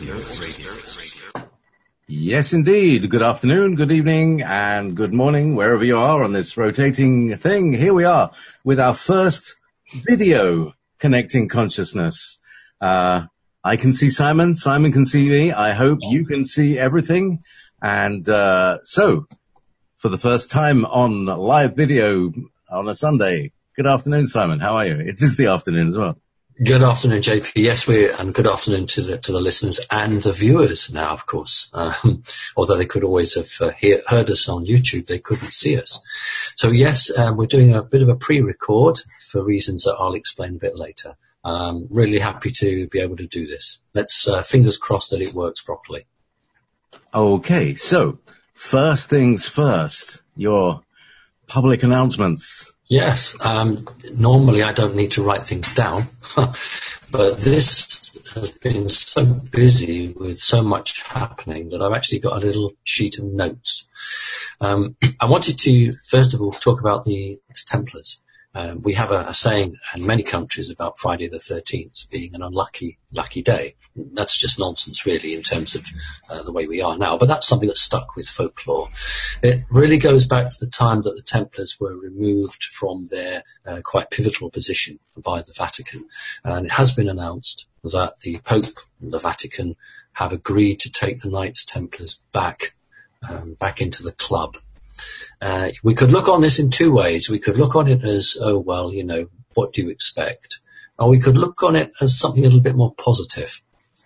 Yes, indeed. Good afternoon, good evening, and good morning, wherever you are on this rotating thing. Here we are with our first video connecting consciousness. I can see Simon. Simon can see me. I hope you can see everything. And so, for the first time on live video on a Sunday, good afternoon, Simon. How are you? It is the afternoon as well. Good afternoon, JP. Yes, and good afternoon to the listeners and the viewers now, of course. Although they could always have heard us on YouTube, they couldn't see us. So yes, we're doing a bit of a pre-record for reasons that I'll explain a bit later. Really happy to be able to do this. Let's fingers crossed that it works properly. Okay, so first things first, your public announcements. Yes, normally I don't need to write things down, but this has been so busy with so much happening that I've actually got a little sheet of notes. I wanted to, first of all, talk about the Templars. We have a saying in many countries about Friday the 13th being an unlucky day. That's just nonsense, really, in terms of the way we are now. But that's something that's stuck with folklore. It really goes back to the time that the Templars were removed from their quite pivotal position by the Vatican. And it has been announced that the Pope and the Vatican have agreed to take the Knights Templars back into the club. We could look on this in two ways. We could look on it as, oh, well, you know, what do you expect? Or we could look on it as something a little bit more positive.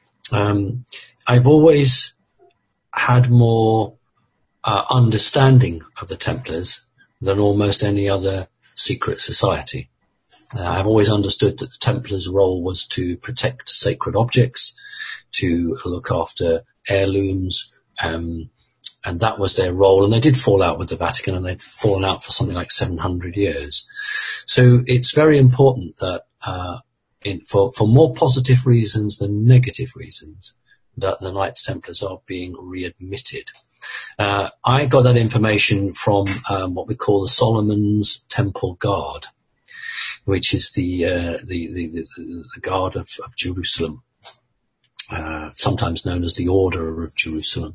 I've always had more understanding of the Templars than almost any other secret society. I've always understood that the Templars' role was to protect sacred objects, to look after heirlooms, and that was their role. And they did fall out with the Vatican, and they'd fallen out for something like 700 years. So it's very important that, for more positive reasons than negative reasons, that the Knights Templars are being readmitted. I got that information from what we call the Solomon's Temple Guard, which is the Guard of Jerusalem, sometimes known as the Order of Jerusalem.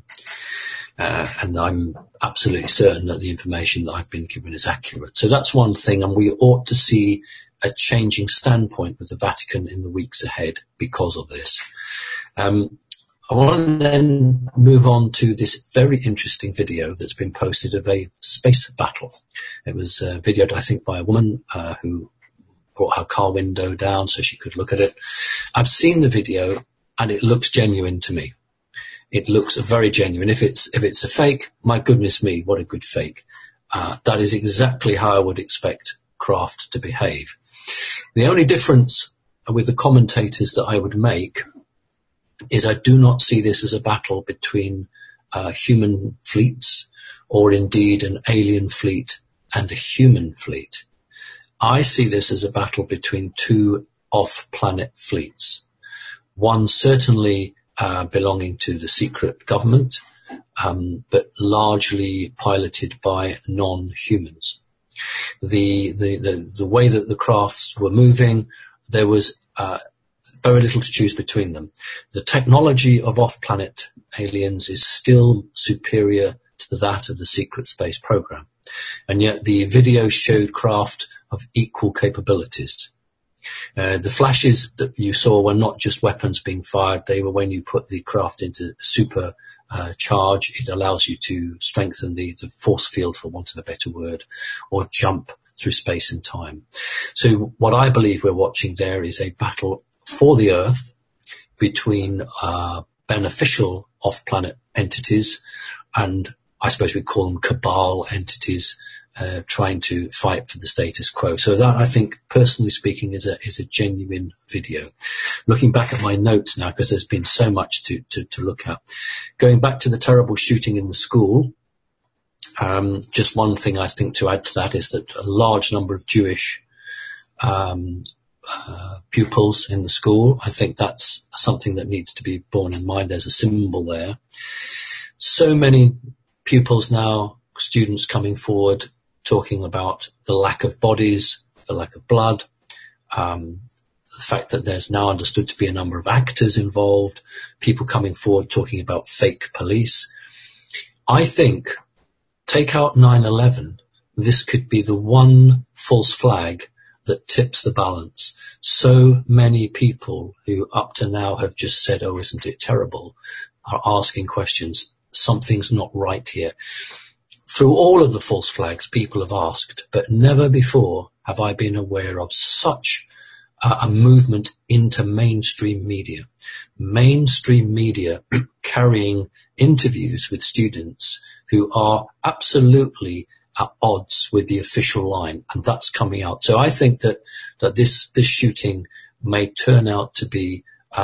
And I'm absolutely certain that the information that I've been given is accurate. So that's one thing, and we ought to see a changing standpoint with the Vatican in the weeks ahead because of this. I want to then move on to this very interesting video that's been posted of a space battle. It was videoed, I think, by a woman who brought her car window down so she could look at it. I've seen the video, and it looks genuine to me. It looks very genuine. If it's a fake, my goodness me, what a good fake. That is exactly how I would expect craft to behave. The only difference with the commentators that I would make is I do not see this as a battle between human fleets or indeed an alien fleet and a human fleet. I see this as a battle between two off-planet fleets. One certainly belonging to the secret government, but largely piloted by non-humans. The way that the crafts were moving, there was very little to choose between them. The technology of off-planet aliens is still superior to that of the secret space program, and yet the video showed craft of equal capabilities. The flashes that you saw were not just weapons being fired. They were when you put the craft into super charge. It allows you to strengthen the force field, for want of a better word, or jump through space and time. So what I believe we're watching there is a battle for the Earth between beneficial off-planet entities and, I suppose we'd call them cabal entities, trying to fight for the status quo. So that, I think, personally speaking, is a genuine video. Looking back at my notes now, because there's been so much to look at. Going back to the terrible shooting in the school, just one thing I think to add to that is that a large number of Jewish pupils in the school, I think that's something that needs to be borne in mind. There's a symbol there. So many pupils now, students coming forward, talking about the lack of bodies, the lack of blood, the fact that there's now understood to be a number of actors involved, people coming forward talking about fake police. I think, take out 9/11, this could be the one false flag that tips the balance. So many people who up to now have just said, oh, isn't it terrible, are asking questions. Something's not right here. Through all of the false flags, people have asked, but never before have I been aware of such a movement into mainstream media. Mainstream media carrying interviews with students who are absolutely at odds with the official line, and that's coming out. So I think that this shooting may turn out to be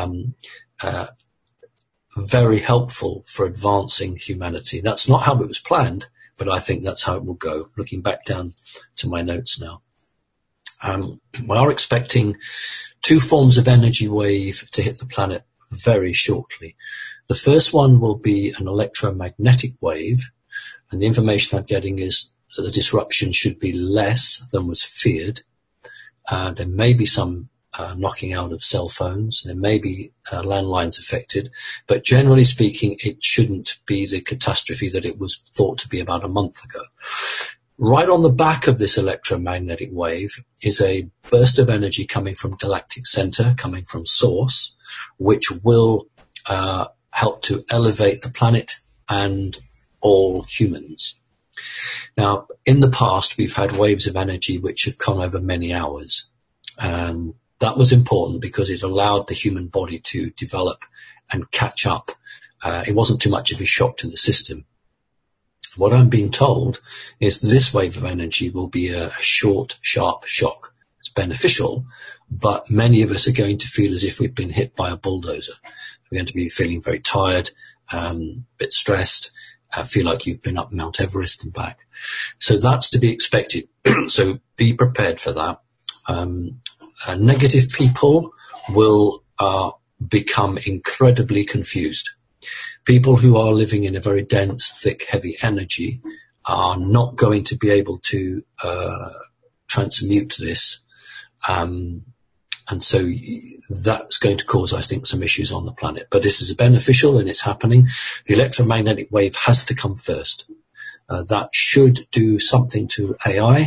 very helpful for advancing humanity. That's not how it was planned, but I think that's how it will go. Looking back down to my notes now. We are expecting 2 forms of energy wave to hit the planet very shortly. The first one will be an electromagnetic wave, and the information I'm getting is that the disruption should be less than was feared. There may be some knocking out of cell phones. There may be landlines affected, but generally speaking, it shouldn't be the catastrophe that it was thought to be about a month ago. Right on the back of this electromagnetic wave is a burst of energy coming from galactic center, coming from source, which will help to elevate the planet and all humans. Now, in the past, we've had waves of energy which have come over many hours, and that was important because it allowed the human body to develop and catch up. It wasn't too much of a shock to the system. What I'm being told is this wave of energy will be a short, sharp shock. It's beneficial, but many of us are going to feel as if we've been hit by a bulldozer. We're going to be feeling very tired, a bit stressed, feel like you've been up Mount Everest and back. So that's to be expected. So be prepared for that. Negative people will become incredibly confused. People who are living in a very dense, thick, heavy energy are not going to be able to transmute this. And so that's going to cause, I think, some issues on the planet. But this is beneficial and it's happening. The electromagnetic wave has to come first. That should do something to AI.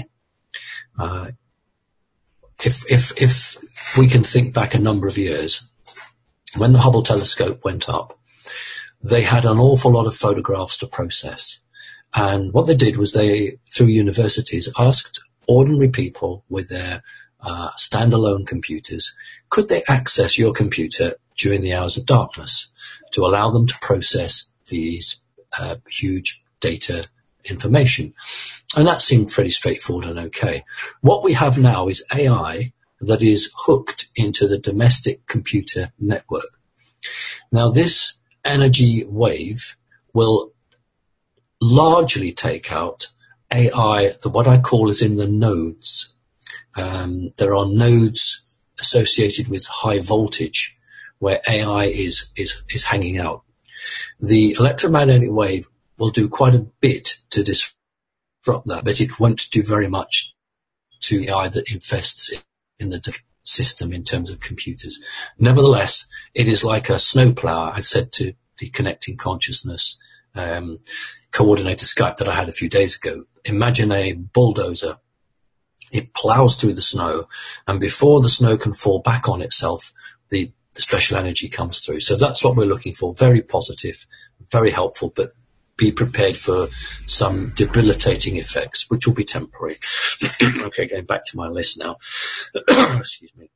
If we can think back a number of years, when the Hubble telescope went up, they had an awful lot of photographs to process. And what they did was they, through universities, asked ordinary people with their standalone computers, could they access your computer during the hours of darkness to allow them to process these huge data information? And that seemed pretty straightforward and okay. What we have now is AI that is hooked into the domestic computer network. Now, this energy wave will largely take out AI, what I call is in the nodes. There are nodes associated with high voltage where AI is hanging out. The electromagnetic wave will do quite a bit to disrupt that, but it won't do very much to AI that infests in the system in terms of computers. Nevertheless, it is like a snowplow. I said to the Connecting Consciousness coordinator Skype that I had a few days ago, imagine a bulldozer. It plows through the snow, and before the snow can fall back on itself, the special energy comes through. So that's what we're looking for. Very positive, very helpful, but be prepared for some debilitating effects, which will be temporary. Okay, going back to my list now. Excuse me.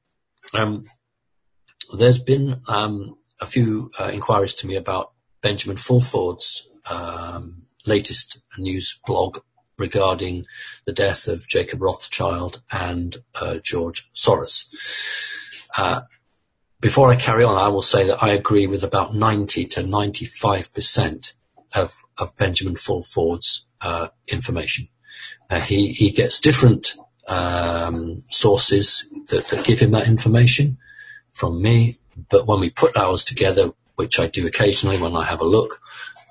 There's been a few inquiries to me about Benjamin Fulford's latest news blog regarding the death of Jacob Rothschild and George Soros. Before I carry on, I will say that I agree with about 90 to 95% of Benjamin Fulford's information. He gets different sources that give him that information from me, but when we put ours together, which I do occasionally when I have a look,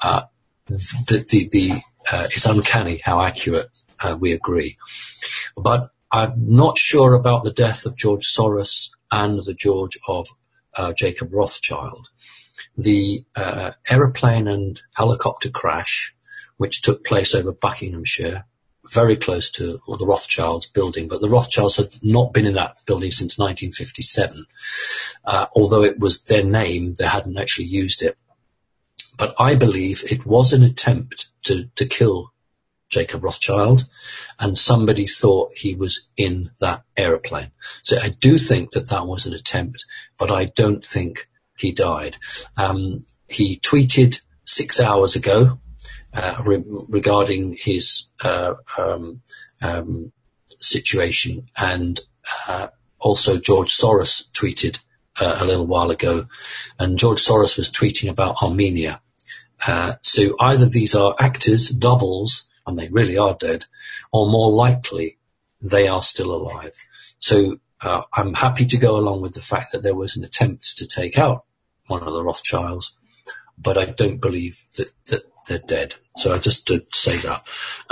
it's uncanny how accurate we agree. But I'm not sure about the death of George Soros and the George of Jacob Rothschild. The aeroplane and helicopter crash, which took place over Buckinghamshire, very close to the Rothschilds building, but the Rothschilds had not been in that building since 1957. Although it was their name, they hadn't actually used it. But I believe it was an attempt to kill Jacob Rothschild, and somebody thought he was in that aeroplane. So I do think that was an attempt, but I don't think he died. He tweeted 6 hours ago regarding his situation, and also George Soros tweeted a little while ago, and George Soros was tweeting about Armenia. So either these are actors, doubles, and they really are dead, or more likely they are still alive. So I'm happy to go along with the fact that there was an attempt to take out one of the Rothschilds, but I don't believe that they're dead. So I just to say that.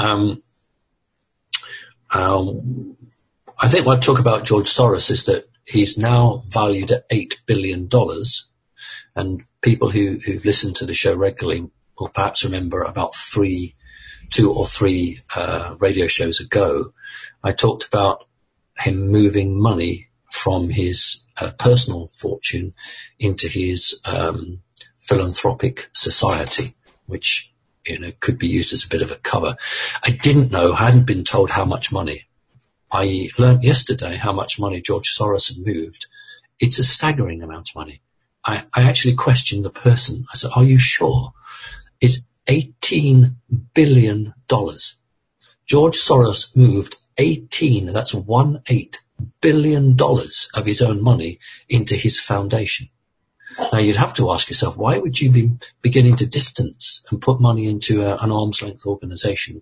I think what I talk about George Soros is that he's now valued at $8 billion, and people who've listened to the show regularly will perhaps remember about 2 or 3 radio shows ago, I talked about him moving money from his personal fortune into his philanthropic society, which could be used as a bit of a cover. I hadn't been told how much money. I learnt yesterday how much money George Soros had moved. It's a staggering amount of money. I actually questioned the person. I said, "Are you sure?" It's $18 billion. George Soros moved 18 billion of his own money into his foundation. Now you'd have to ask yourself, why would you be beginning to distance and put money into an arm's length organization?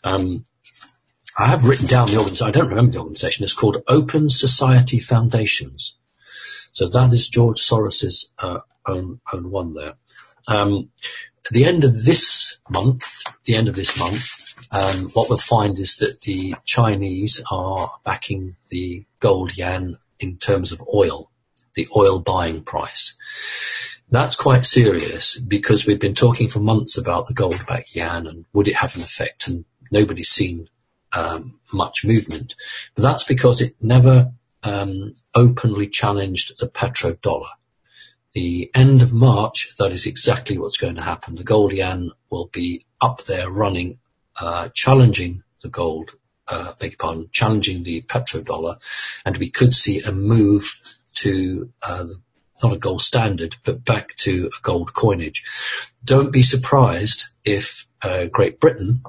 I have written down the organization. I don't remember the organization. It's called Open Society Foundations. So that is George Soros's own one there. At the end of this month, what we'll find is that the Chinese are backing the gold yuan in terms of oil, the oil buying price. That's quite serious because we've been talking for months about the gold-backed yuan and would it have an effect, and nobody's seen much movement. But that's because it never openly challenged the petrodollar. The end of March, that is exactly what's going to happen. The gold yuan will be up there running, challenging the gold, challenging the petrodollar, and we could see a move to not a gold standard, but back to a gold coinage. Don't be surprised if Great Britain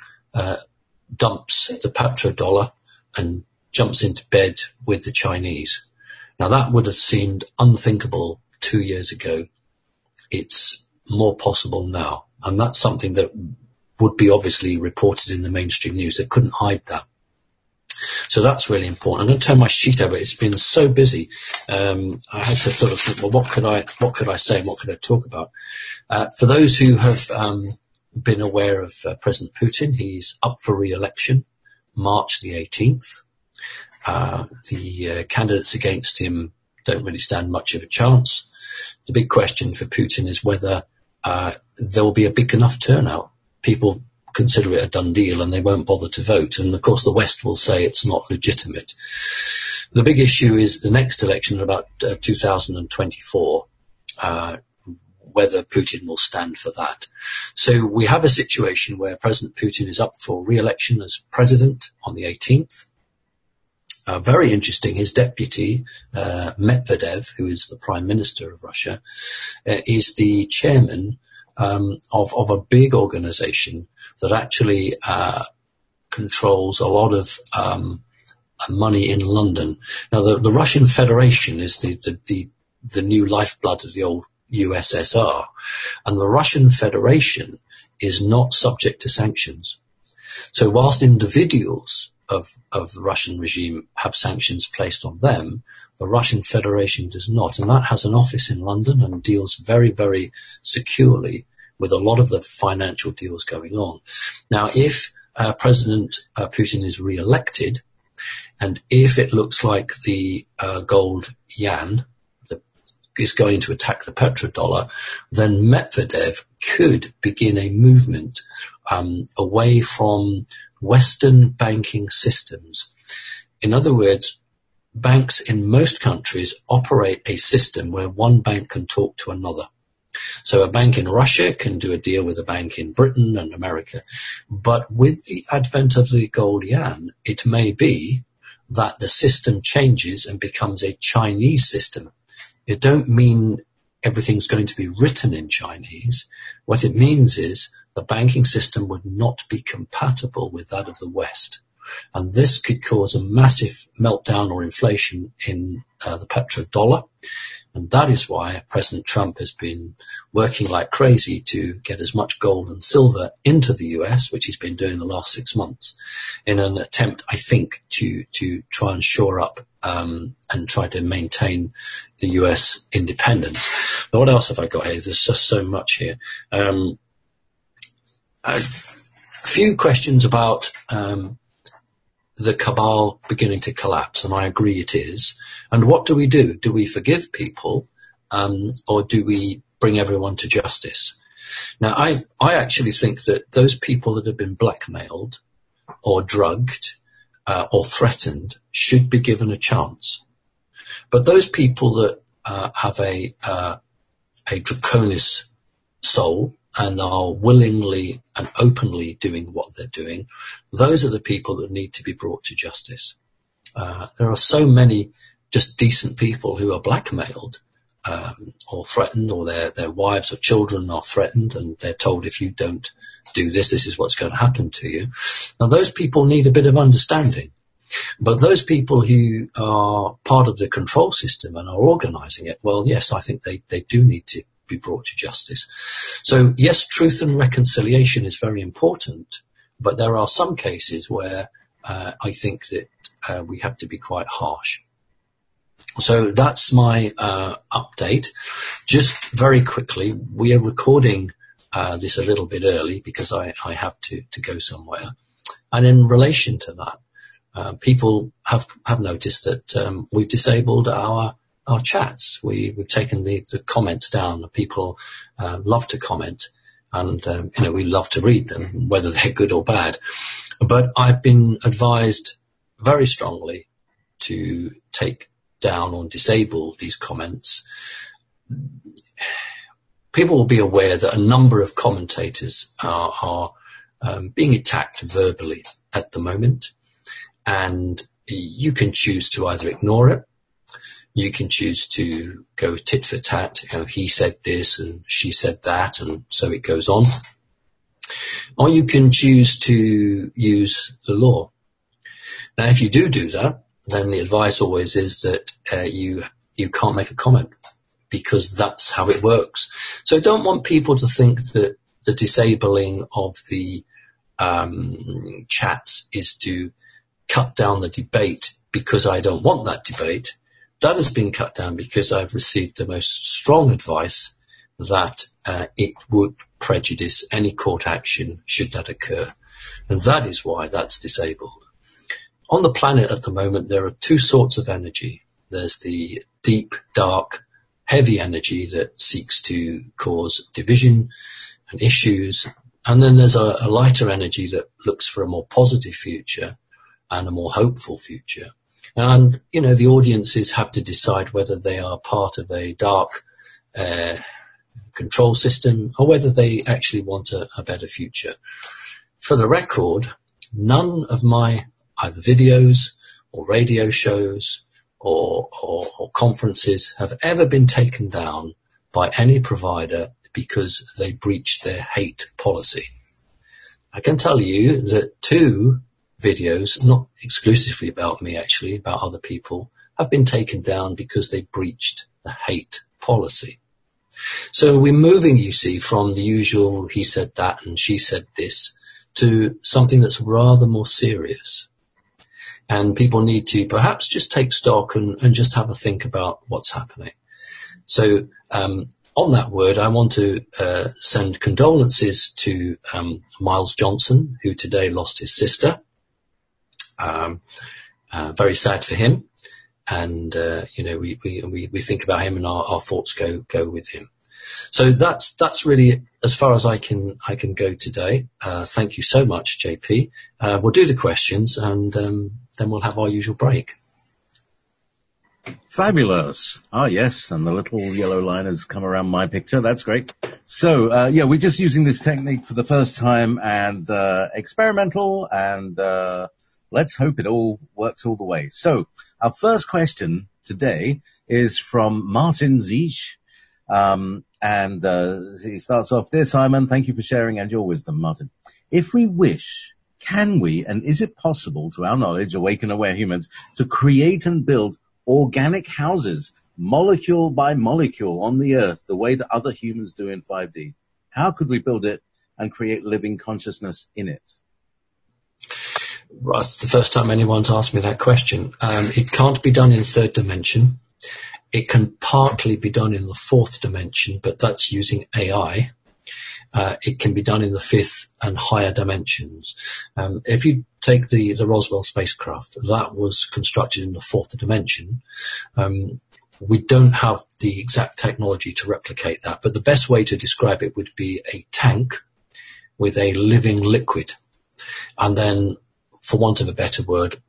dumps the petrodollar and jumps into bed with the Chinese. Now that would have seemed unthinkable 2 years ago. It's more possible now, and that's something that would be obviously reported in the mainstream news. They couldn't hide that. So that's really important. I'm going to turn my sheet over. It's been so busy. I had to sort of think, well, what could I say and what could I talk about? For those who have been aware of President Putin, he's up for re-election March the 18th. The candidates against him don't really stand much of a chance. The big question for Putin is whether there will be a big enough turnout. People consider it a done deal and they won't bother to vote. And of course the West will say it's not legitimate. The big issue is the next election, about 2024, whether Putin will stand for that. So we have a situation where President Putin is up for re-election as president on the 18th. Very interesting, his deputy, Medvedev, who is the Prime Minister of Russia, is the chairman of a big organization that actually controls a lot of money in London. Now, the Russian Federation is the new lifeblood of the old USSR, and the Russian Federation is not subject to sanctions. So whilst individuals of the Russian regime have sanctions placed on them, the Russian Federation does not, and that has an office in London and deals very, very securely with a lot of the financial deals going on. Now, if President Putin is re-elected, And if it looks like the gold yuan is going to attack the petrodollar, then Medvedev could begin a movement away from Western banking systems. In other words, banks in most countries operate a system where one bank can talk to another. So a bank in Russia can do a deal with a bank in Britain and America. But with the advent of the gold yuan, it may be that the system changes and becomes a Chinese system. It don't mean everything's going to be written in Chinese. What it means is the banking system would not be compatible with that of the West. And this could cause a massive meltdown or inflation in the petrodollar. And that is why President Trump has been working like crazy to get as much gold and silver into the US, which he's been doing the last 6 months, in an attempt, I think, to try and shore up and try to maintain the US independence. Now, what else have I got here? There's just so much here. A few questions about the cabal beginning to collapse, and I agree it is. And what do we do? Do we forgive people, or do we bring everyone to justice? Now, I actually think that those people that have been blackmailed or drugged or threatened should be given a chance. But those people that have a draconis soul and are willingly and openly doing what they're doing, those are the people that need to be brought to justice. There are so many just decent people who are blackmailed or threatened, or their wives or children are threatened and they're told, if you don't do this, this is what's going to happen to you. Now, those people need a bit of understanding. But those people who are part of the control system and are organizing it, well, yes, I think they do need to be brought to justice. So yes, truth and reconciliation is very important, but there are some cases where I think that we have to be quite harsh. So that's my update. Just very quickly, we are recording this a little bit early because I have to go somewhere. And in relation to that, people have noticed that we've disabled our chats. We've taken the comments down. People love to comment, and we love to read them, whether they're good or bad. But I've been advised very strongly to take down or disable these comments. People will be aware that a number of commentators are being attacked verbally at the moment, and you can choose to either ignore it. You can choose to go tit for tat. He said this and she said that, and so it goes on. Or you can choose to use the law. Now, if you do that, then the advice always is that you can't make a comment, because that's how it works. So I don't want people to think that the disabling of the chats is to cut down the debate, because I don't want that debate. That has been cut down because I've received the most strong advice that it would prejudice any court action should that occur. And that is why that's disabled. On the planet at the moment, there are two sorts of energy. There's the deep, dark, heavy energy that seeks to cause division and issues. And then there's a lighter energy that looks for a more positive future and a more hopeful future. And, the audiences have to decide whether they are part of a dark control system or whether they actually want a better future. For the record, none of my either videos or radio shows or conferences have ever been taken down by any provider because they breached their hate policy. I can tell you that 2 videos, not exclusively about me actually, about other people, have been taken down because they breached the hate policy. So we're moving, you see, from the usual he said that and she said this to something that's rather more serious. And people need to perhaps just take stock and just have a think about what's happening. So on that word, I want to send condolences to Miles Johnson, who today lost his sister. Very sad for him. And, we think about him and our thoughts go with him. So that's really as far as I can go today. Thank you so much, JP. We'll do the questions and then we'll have our usual break. Fabulous. Ah, yes, and the little yellow line has come around my picture. That's great. So, we're just using this technique for the first time and experimental, and let's hope it all works all the way. So, our first question today is from Martin Zeich. And he starts off, "Dear Simon, thank you for sharing and your wisdom, Martin. If we wish, can we, and is it possible to our knowledge, awake and aware humans, to create and build organic houses, molecule by molecule on the earth, the way that other humans do in 5D? How could we build it and create living consciousness in it?" Well, it's the first time anyone's asked me that question. It can't be done in third dimension. It can partly be done in the fourth dimension, but that's using AI. It can be done in the fifth and higher dimensions. If you take the Roswell spacecraft, that was constructed in the fourth dimension. We don't have the exact technology to replicate that, but the best way to describe it would be a tank with a living liquid, and then, for want of a better word,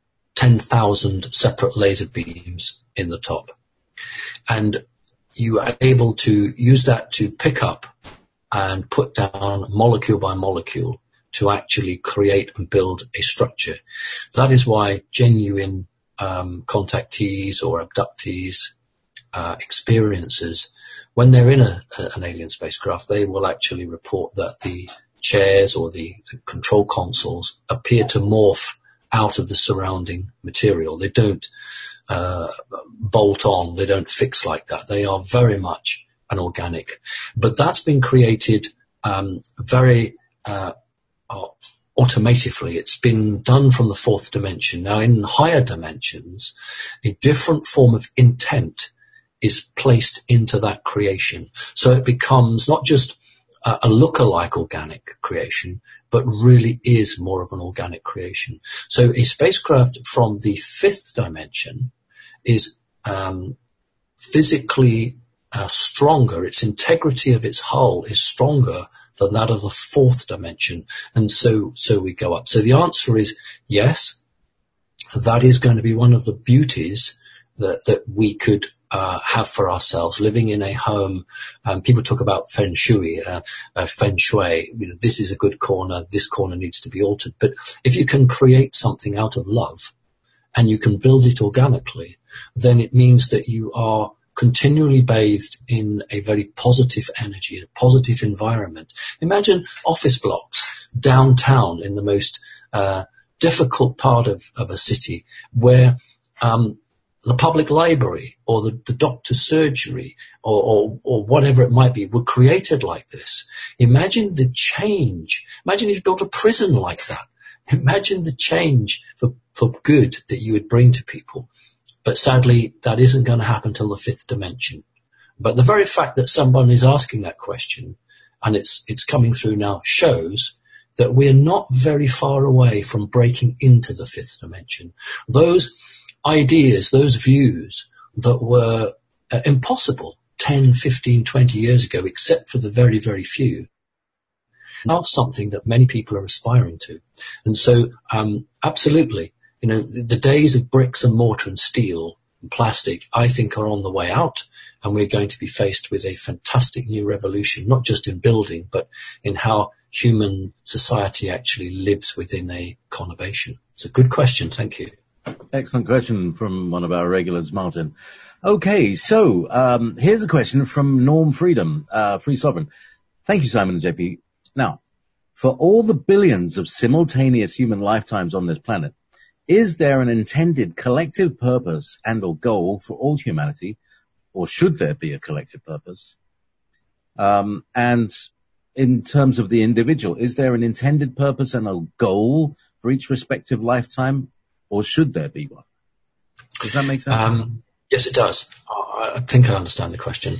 10,000 separate laser beams in the top. And you are able to use that to pick up and put down molecule by molecule to actually create and build a structure. That is why genuine contactees or abductees, experiencers, when they're in an alien spacecraft, they will actually report that the chairs or the control consoles appear to morph out of the surrounding material. They don't bolt on, they don't fix like that. They are very much an organic. But that's been created very automatively. It's been done from the fourth dimension. Now, in higher dimensions, a different form of intent is placed into that creation. So it becomes not just a look-alike organic creation, but really is more of an organic creation. So a spacecraft from the fifth dimension is physically stronger. Its integrity of its hull is stronger than that of the fourth dimension. And so we go up. So the answer is yes, that is going to be one of the beauties that we could have for ourselves, living in a home. People talk about feng shui, feng shui. You know, this is a good corner. This corner needs to be altered. But if you can create something out of love and you can build it organically, then it means that you are continually bathed in a very positive energy, a positive environment. Imagine office blocks downtown in the most difficult part of a city where the public library or the doctor's surgery or whatever it might be were created like this. Imagine the change. Imagine if you built a prison like that. Imagine the change for good that you would bring to people. But sadly, that isn't going to happen till the fifth dimension. But the very fact that someone is asking that question, and it's coming through now, shows that we're not very far away from breaking into the fifth dimension. Those ideas, those views that were impossible 10, 15, 20 years ago, except for the very, very few, now something that many people are aspiring to. And so, absolutely, you know, the days of bricks and mortar and steel and plastic, I think, are on the way out, and we're going to be faced with a fantastic new revolution, not just in building, but in how human society actually lives within a conurbation. It's a good question. Thank you. Excellent question from one of our regulars, Martin. Okay, so here's a question from Norm Freedom, Free Sovereign. Thank you, Simon and JP. Now, for all the billions of simultaneous human lifetimes on this planet, is there an intended collective purpose and or goal for all humanity, or should there be a collective purpose? And in terms of the individual, is there an intended purpose and a goal for each respective lifetime, or should there be one? Does that make sense? Yes, it does. I think I understand the question.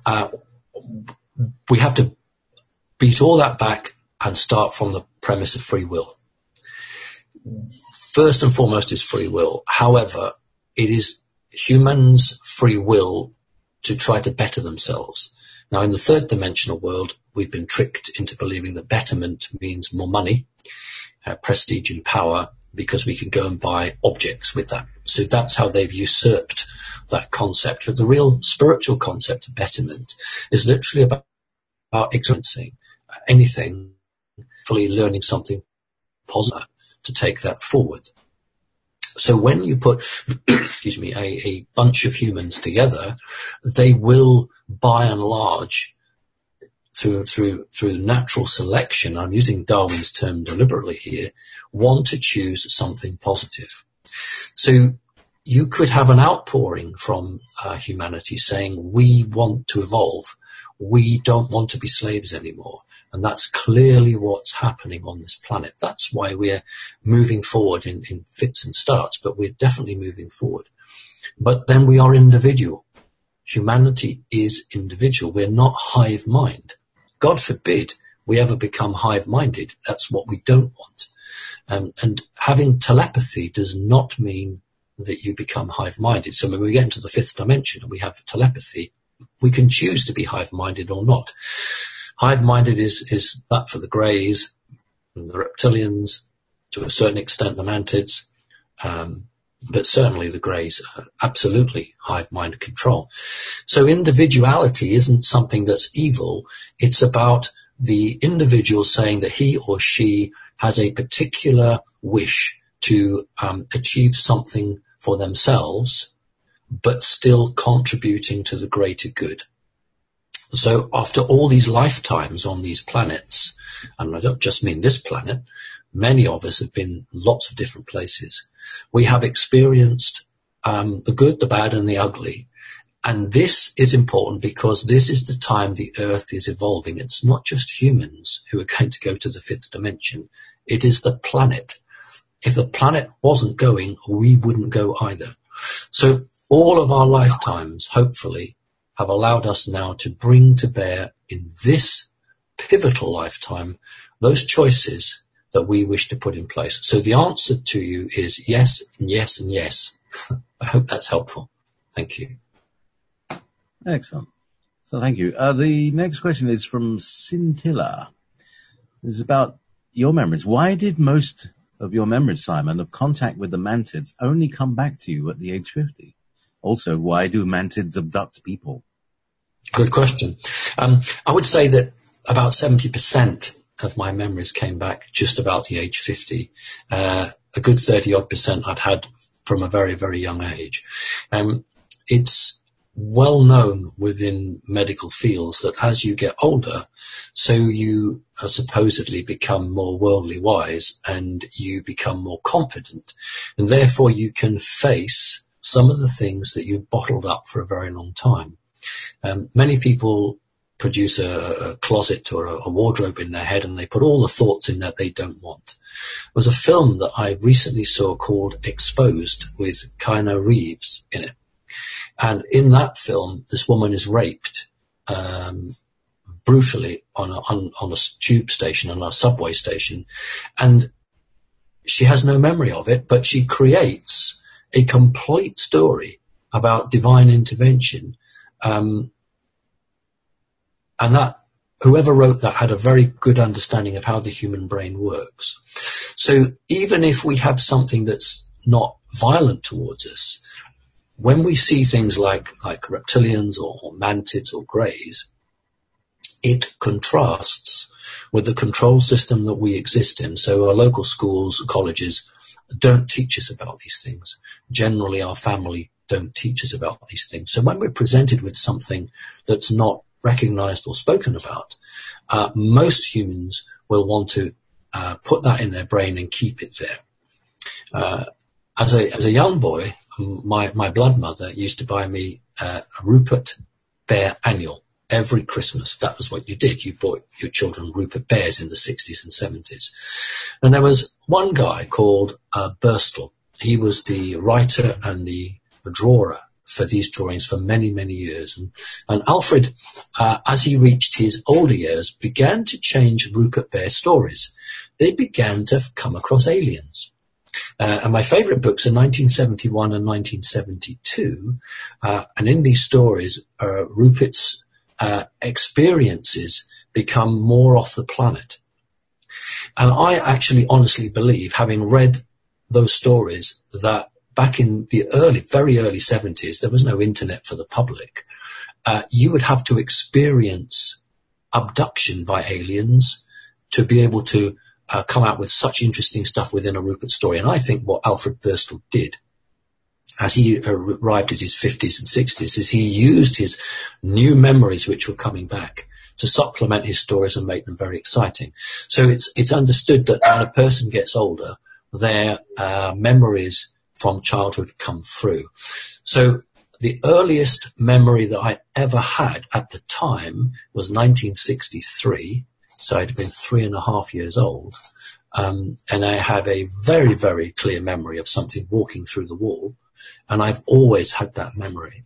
We have to beat all that back and start from the premise of free will. first and foremost is free will. However, it is humans' free will to try to better themselves. Now, in the third dimensional world, we've been tricked into believing that betterment means more money, prestige and power, because we can go and buy objects with that. So that's how they've usurped that concept. But the real spiritual concept of betterment is literally about experiencing anything, fully learning something positive to take that forward. So when you put, excuse me, a bunch of humans together, they will, by and large, through natural selection, I'm using Darwin's term deliberately here, want to choose something positive. So you could have an outpouring from humanity saying, we want to evolve. We don't want to be slaves anymore. And that's clearly what's happening on this planet. That's why we're moving forward in fits and starts, but we're definitely moving forward. But then we are individual. Humanity is individual. We're not hive mind. God forbid we ever become hive-minded. That's what we don't want. And having telepathy does not mean that you become hive-minded. So when we get into the fifth dimension and we have telepathy, we can choose to be hive-minded or not. Hive-minded is that for the greys, and the reptilians, to a certain extent the mantids, but certainly the greys are absolutely hive-mind control. So individuality isn't something that's evil. It's about the individual saying that he or she has a particular wish to achieve something for themselves, but still contributing to the greater good. So after all these lifetimes on these planets, and I don't just mean this planet, many of us have been lots of different places. We have experienced the good, the bad, and the ugly. And this is important because this is the time the Earth is evolving. It's not just humans who are going to go to the fifth dimension. It is the planet. If the planet wasn't going, we wouldn't go either. So all of our lifetimes, hopefully, have allowed us now to bring to bear in this pivotal lifetime those choices that we wish to put in place. So the answer to you is yes, and yes, and yes. I hope that's helpful. Thank you. Excellent. So thank you. The next question is from Scintilla. This is about your memories. Why did most of your memories, Simon, of contact with the mantids only come back to you at the age 50? Also, why do mantids abduct people? Good question. I would say that about 70% of my memories came back just about the age 50. A good 30-odd% I'd had from a very, very young age. It's well known within medical fields that as you get older, so you supposedly become more worldly wise and you become more confident. And therefore you can face some of the things that you bottled up for a very long time. Many people produce a closet or a wardrobe in their head and they put all the thoughts in that they don't want. There was a film that I recently saw called Exposed with Keanu Reeves in it. And in that film, this woman is raped brutally on a tube station, on a subway station. And she has no memory of it, but she creates a complete story about divine intervention. And that whoever wrote that had a very good understanding of how the human brain works. So even if we have something that's not violent towards us, when we see things like reptilians or mantids or greys, it contrasts with the control system that we exist in. So our local schools, colleges don't teach us about these things. Generally, our family don't teach us about these things. So when we're presented with something that's not recognized or spoken about, most humans will want to put that in their brain and keep it there. As a young boy, my blood mother used to buy me a Rupert Bear annual every Christmas. That was what you did. You bought your children Rupert Bears in the 60s and 70s. And there was one guy called Burstle. He was the writer and the drawer for these drawings for many, many years. And Alfred, as he reached his older years, began to change Rupert Bear stories. They began to come across aliens. And my favorite books are 1971 and 1972. And in these stories, Rupert's experiences become more off the planet. And I actually honestly believe, having read those stories, that back in the very early 70s, there was no internet for the public. You would have to experience abduction by aliens to be able to come out with such interesting stuff within a Rupert story. And I think what Alfred Burstall did, as he arrived at his 50s and 60s, is he used his new memories which were coming back to supplement his stories and make them very exciting. So it's understood that when a person gets older, their memories from childhood come through. So the earliest memory that I ever had at the time was 1963. So I'd been 3.5 years old. And I have a very, very clear memory of something walking through the wall. And I've always had that memory.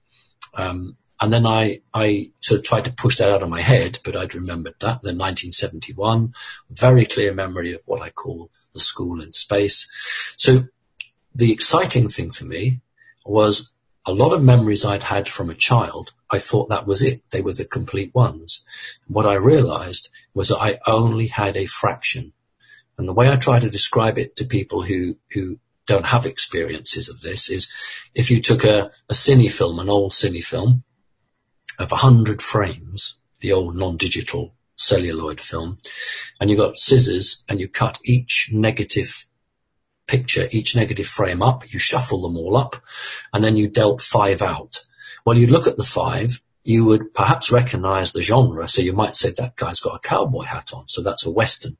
And then I sort of tried to push that out of my head, but I'd remembered that. Then 1971, very clear memory of what I call the school in space. So the exciting thing for me was a lot of memories I'd had from a child. I thought that was it. They were the complete ones. What I realized was that I only had a fraction. And the way I try to describe it to people who don't have experiences of this is, if you took a cine film, an old cine film of 100 frames, the old non-digital celluloid film, and you got scissors and you cut each negative picture, each negative frame up, you shuffle them all up, and then you dealt 5 out. Well, you'd look at the 5, you would perhaps recognize the genre, so you might say that guy's got a cowboy hat on, so that's a Western.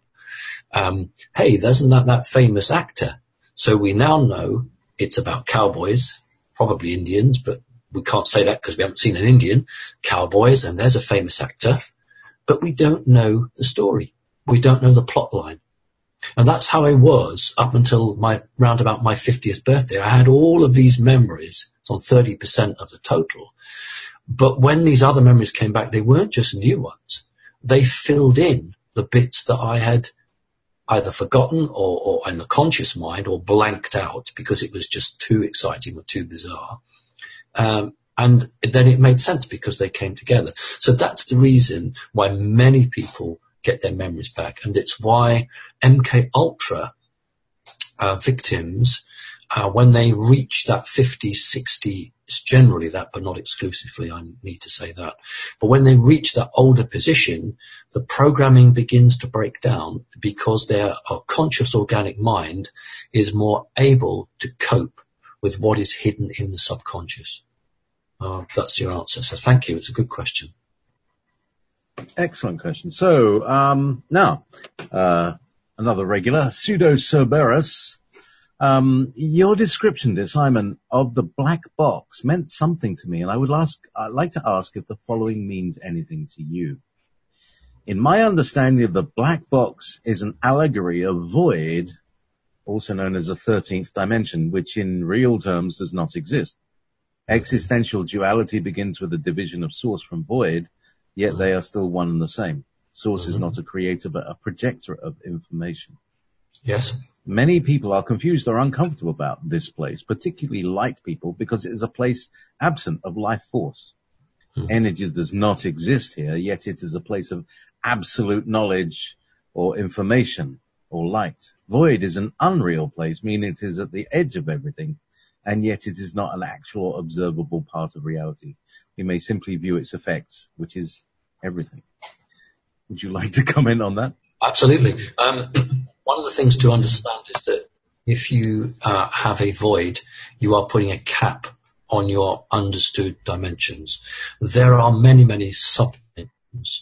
Hey, isn't that famous actor? So we now know it's about cowboys, probably Indians, but we can't say that because we haven't seen an Indian. Cowboys, and there's a famous actor, but we don't know the story. We don't know the plot line. And that's how I was up until round about my 50th birthday. I had all of these memories. It's on 30% of the total. But when these other memories came back, they weren't just new ones. They filled in the bits that I had either forgotten or in the conscious mind, or blanked out because it was just too exciting or too bizarre. And then it made sense because they came together. So that's the reason why many people get their memories back. And it's why MK Ultra victims, when they reach that 50, 60, it's generally that, but not exclusively, I need to say that. But when they reach that older position, the programming begins to break down because their conscious organic mind is more able to cope with what is hidden in the subconscious. That's your answer. So thank you. It's a good question. Excellent question. So now, another regular, Pseudo Cerberus. Your description, dear Simon, of the black box meant something to me, and I'd like to ask if the following means anything to you. In my understanding of the black box is an allegory of void, also known as the 13th dimension, which in real terms does not exist. Existential duality begins with the division of source from void, yet they are still one and the same. Source is not a creator, but a projector of information. Yes. Many people are confused or uncomfortable about this place, particularly light people, because it is a place absent of life force. Energy does not exist here, yet it is a place of absolute knowledge or information or light. Void is an unreal place, meaning it is at the edge of everything, and yet it is not an actual observable part of reality. We may simply view its effects, which is everything. Would you like to comment on that? Absolutely. One of the things to understand is that if you have a void, you are putting a cap on your understood dimensions. There are many, many subdimensions.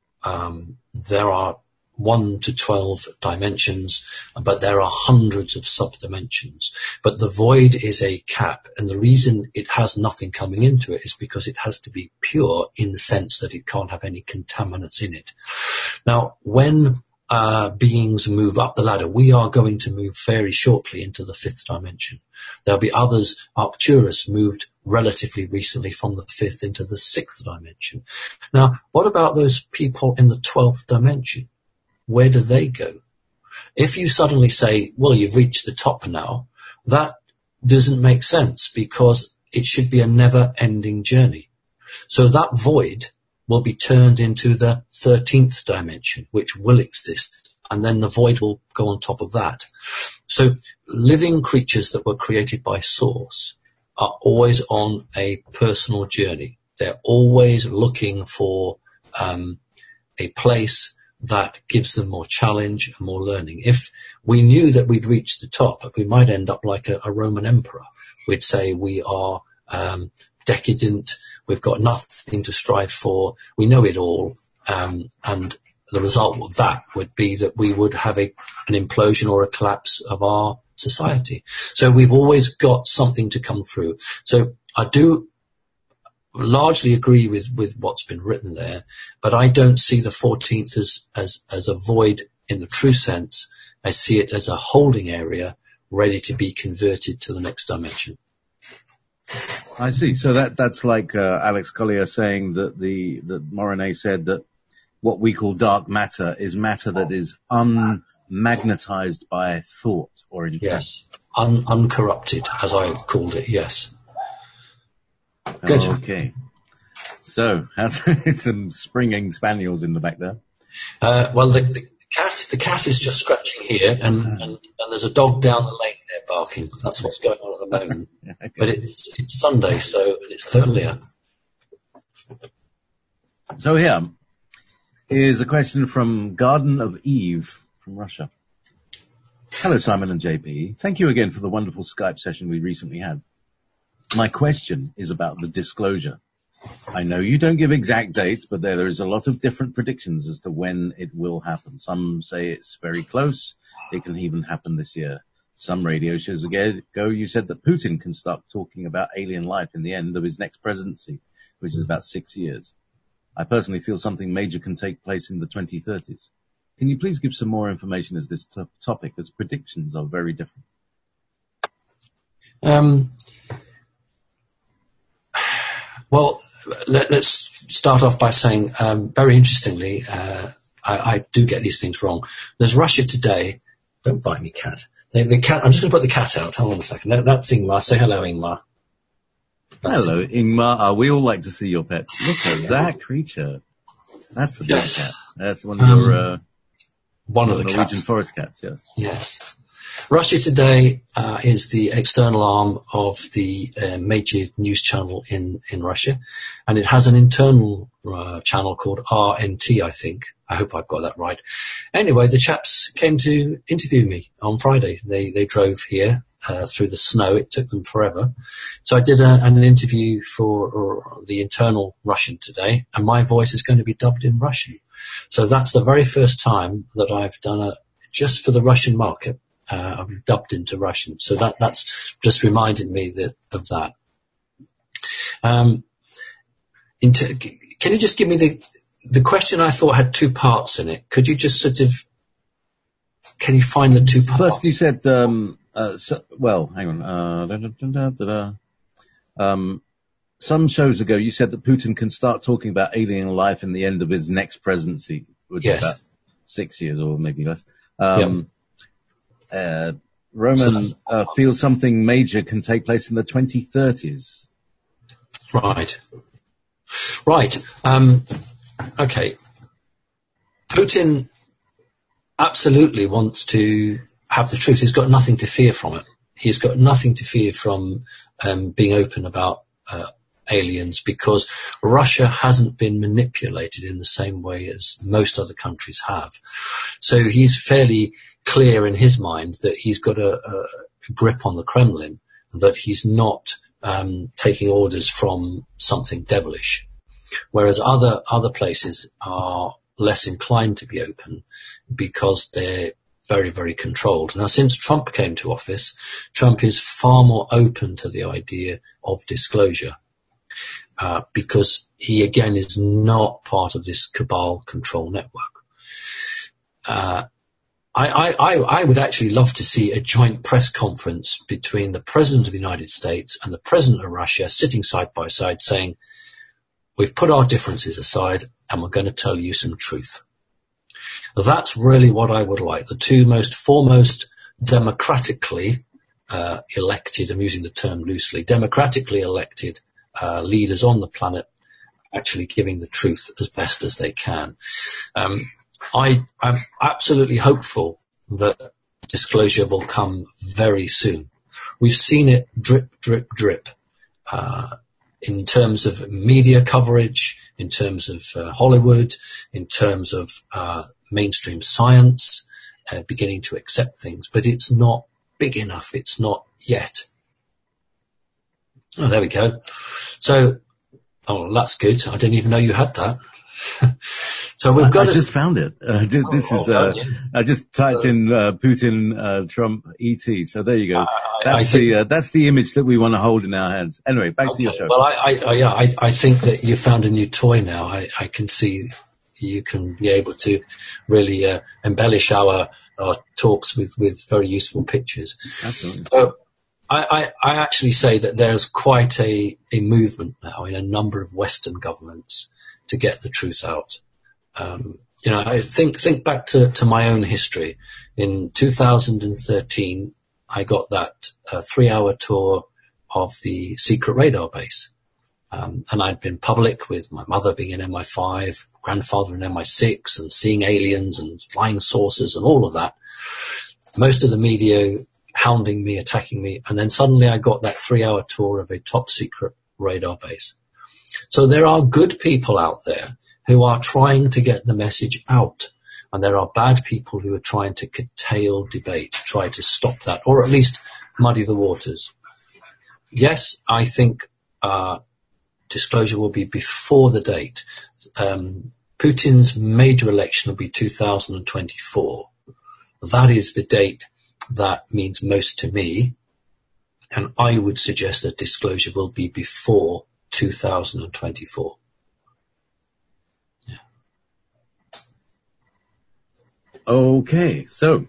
There are 1 to 12 dimensions, but there are hundreds of subdimensions. But the void is a cap, and the reason it has nothing coming into it is because it has to be pure in the sense that it can't have any contaminants in it. Now, when beings move up the ladder, we are going to move very shortly into the 5th dimension. There'll be others. Arcturus moved relatively recently from the 5th into the 6th dimension. Now, what about those people in the 12th dimension? Where do they go? If you suddenly say, well, you've reached the top now, that doesn't make sense, because it should be a never-ending journey. So that void will be turned into the 13th dimension, which will exist, and then the void will go on top of that. So living creatures that were created by Source are always on a personal journey. They're always looking for a place that gives them more challenge and more learning. If we knew that we'd reached the top, we might end up like a Roman emperor. We'd say we are decadent, we've got nothing to strive for, we know it all, and the result of that would be that we would have an implosion or a collapse of our society. So we've always got something to come through. So I do largely agree with what's been written there, but I don't see the 14th as a void in the true sense. I see it as a holding area ready to be converted to the next dimension. I see. So that's like Alex Collier saying that that Morinet said that what we call dark matter is matter that is unmagnetized by thought or intent. Yes, uncorrupted, as I called it. Yes. Good. Okay. So, has some springing spaniels in the back there? Well, the cat is just scratching here, and there's a dog down the lane there barking. That's what's going on at the moment. Okay. But it's Sunday, and it's earlier. So here is a question from Garden of Eve from Russia. Hello, Simon and JP. Thank you again for the wonderful Skype session we recently had. My question is about the disclosure. I know you don't give exact dates, but there is a lot of different predictions as to when it will happen. Some say it's very close. It can even happen this year. Some radio shows ago, you said that Putin can start talking about alien life in the end of his next presidency, which is about 6 years. I personally feel something major can take place in the 2030s. Can you please give some more information as this topic, as predictions are very different? Well, let's start off by saying, very interestingly, I do get these things wrong. There's Russia Today. Don't bite me, cat. The cat. I'm just going to put the cat out. Hold on a second. That's Ingmar. Say hello, Ingmar. Hello, Ingmar. We all like to see your pets. Look at that creature. That's the big cat. That's one of your one of the Norwegian cats. Forest cats. Yes. Yes. Russia Today is the external arm of the major news channel in Russia, and it has an internal channel called RNT, I think. I hope I've got that right. Anyway, the chaps came to interview me on Friday. They drove here through the snow. It took them forever. So I did an interview for the internal Russian Today, and my voice is going to be dubbed in Russian. So that's the very first time that I've done just for the Russian market. I've dubbed into Russian. So that's just reminded me of that. Can you just give me the question? I thought had two parts in it. Could you just can you find the two parts? First you said, hang on. Some shows ago you said that Putin can start talking about alien life in the end of his next presidency, which is about 6 years or maybe less. Roman feels something major can take place in the 2030s. Right. Okay. Putin absolutely wants to have the truth. He's got nothing to fear from it. He's got nothing to fear from being open about aliens, because Russia hasn't been manipulated in the same way as most other countries have. So he's fairly clear in his mind that he's got a grip on the Kremlin, that he's not taking orders from something devilish, whereas other places are less inclined to be open because they're very, very controlled. Now, since Trump came to office, Trump is far more open to the idea of disclosure, because he, again, is not part of this cabal control network. I would actually love to see a joint press conference between the President of the United States and the President of Russia sitting side by side saying, we've put our differences aside and we're going to tell you some truth. That's really what I would like. The two most foremost democratically elected, I'm using the term loosely, democratically elected leaders on the planet actually giving the truth as best as they can. I'm absolutely hopeful that disclosure will come very soon. We've seen it drip, drip, drip, in terms of media coverage, in terms of Hollywood, in terms of mainstream science, beginning to accept things, but it's not big enough. It's not yet. Oh, there we go. So, oh, that's good. I didn't even know you had that. So we've got. I just found it. I just typed in Putin, Trump, ET. So there you go. That's the image that we want to hold in our hands. Anyway, back to your show. Well, I think that you found a new toy now. I can see you can be able to really embellish our talks with very useful pictures. Absolutely. So I actually say that there's quite a movement now in a number of Western governments to get the truth out. I think back to my own history. In 2013, I got that 3-hour tour of the secret radar base. And I'd been public with my mother being in MI5, grandfather in MI6, and seeing aliens and flying saucers and all of that. Most of the media hounding me, attacking me, and then suddenly I got that 3-hour tour of a top secret radar base. So there are good people out there who are trying to get the message out, and there are bad people who are trying to curtail debate, try to stop that, or at least muddy the waters. Yes, I think disclosure will be before the date. Putin's major election will be 2024. That is the date that means most to me, and I would suggest that disclosure will be before 2024. Yeah. Okay, so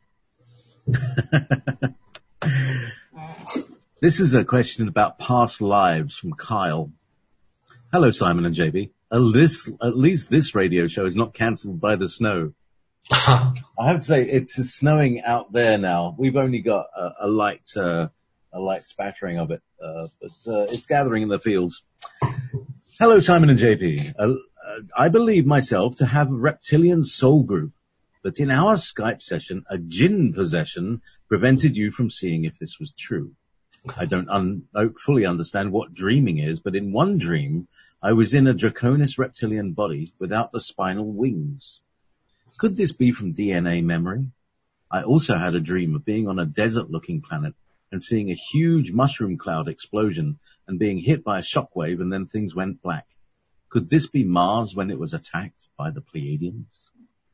this is a question about past lives from Kyle. Hello, Simon and JB. At least this radio show is not cancelled by the snow. I have to say, it's snowing out there now. We've only got a light spattering of it, but it's gathering in the fields. Hello, Simon and JP. I believe myself to have a reptilian soul group, but in our Skype session, a jinn possession prevented you from seeing if this was true. I don't fully understand what dreaming is, but in one dream, I was in a Draconis reptilian body without the spinal wings. Could this be from DNA memory? I also had a dream of being on a desert-looking planet and seeing a huge mushroom cloud explosion and being hit by a shockwave, and then things went black. Could this be Mars when it was attacked by the Pleiadians?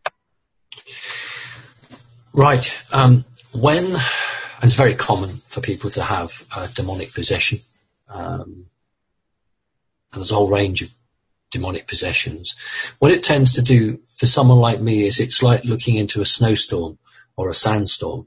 Right. And it's very common for people to have demonic possession. And there's a whole range of demonic possessions. What it tends to do for someone like me is it's like looking into a snowstorm or a sandstorm.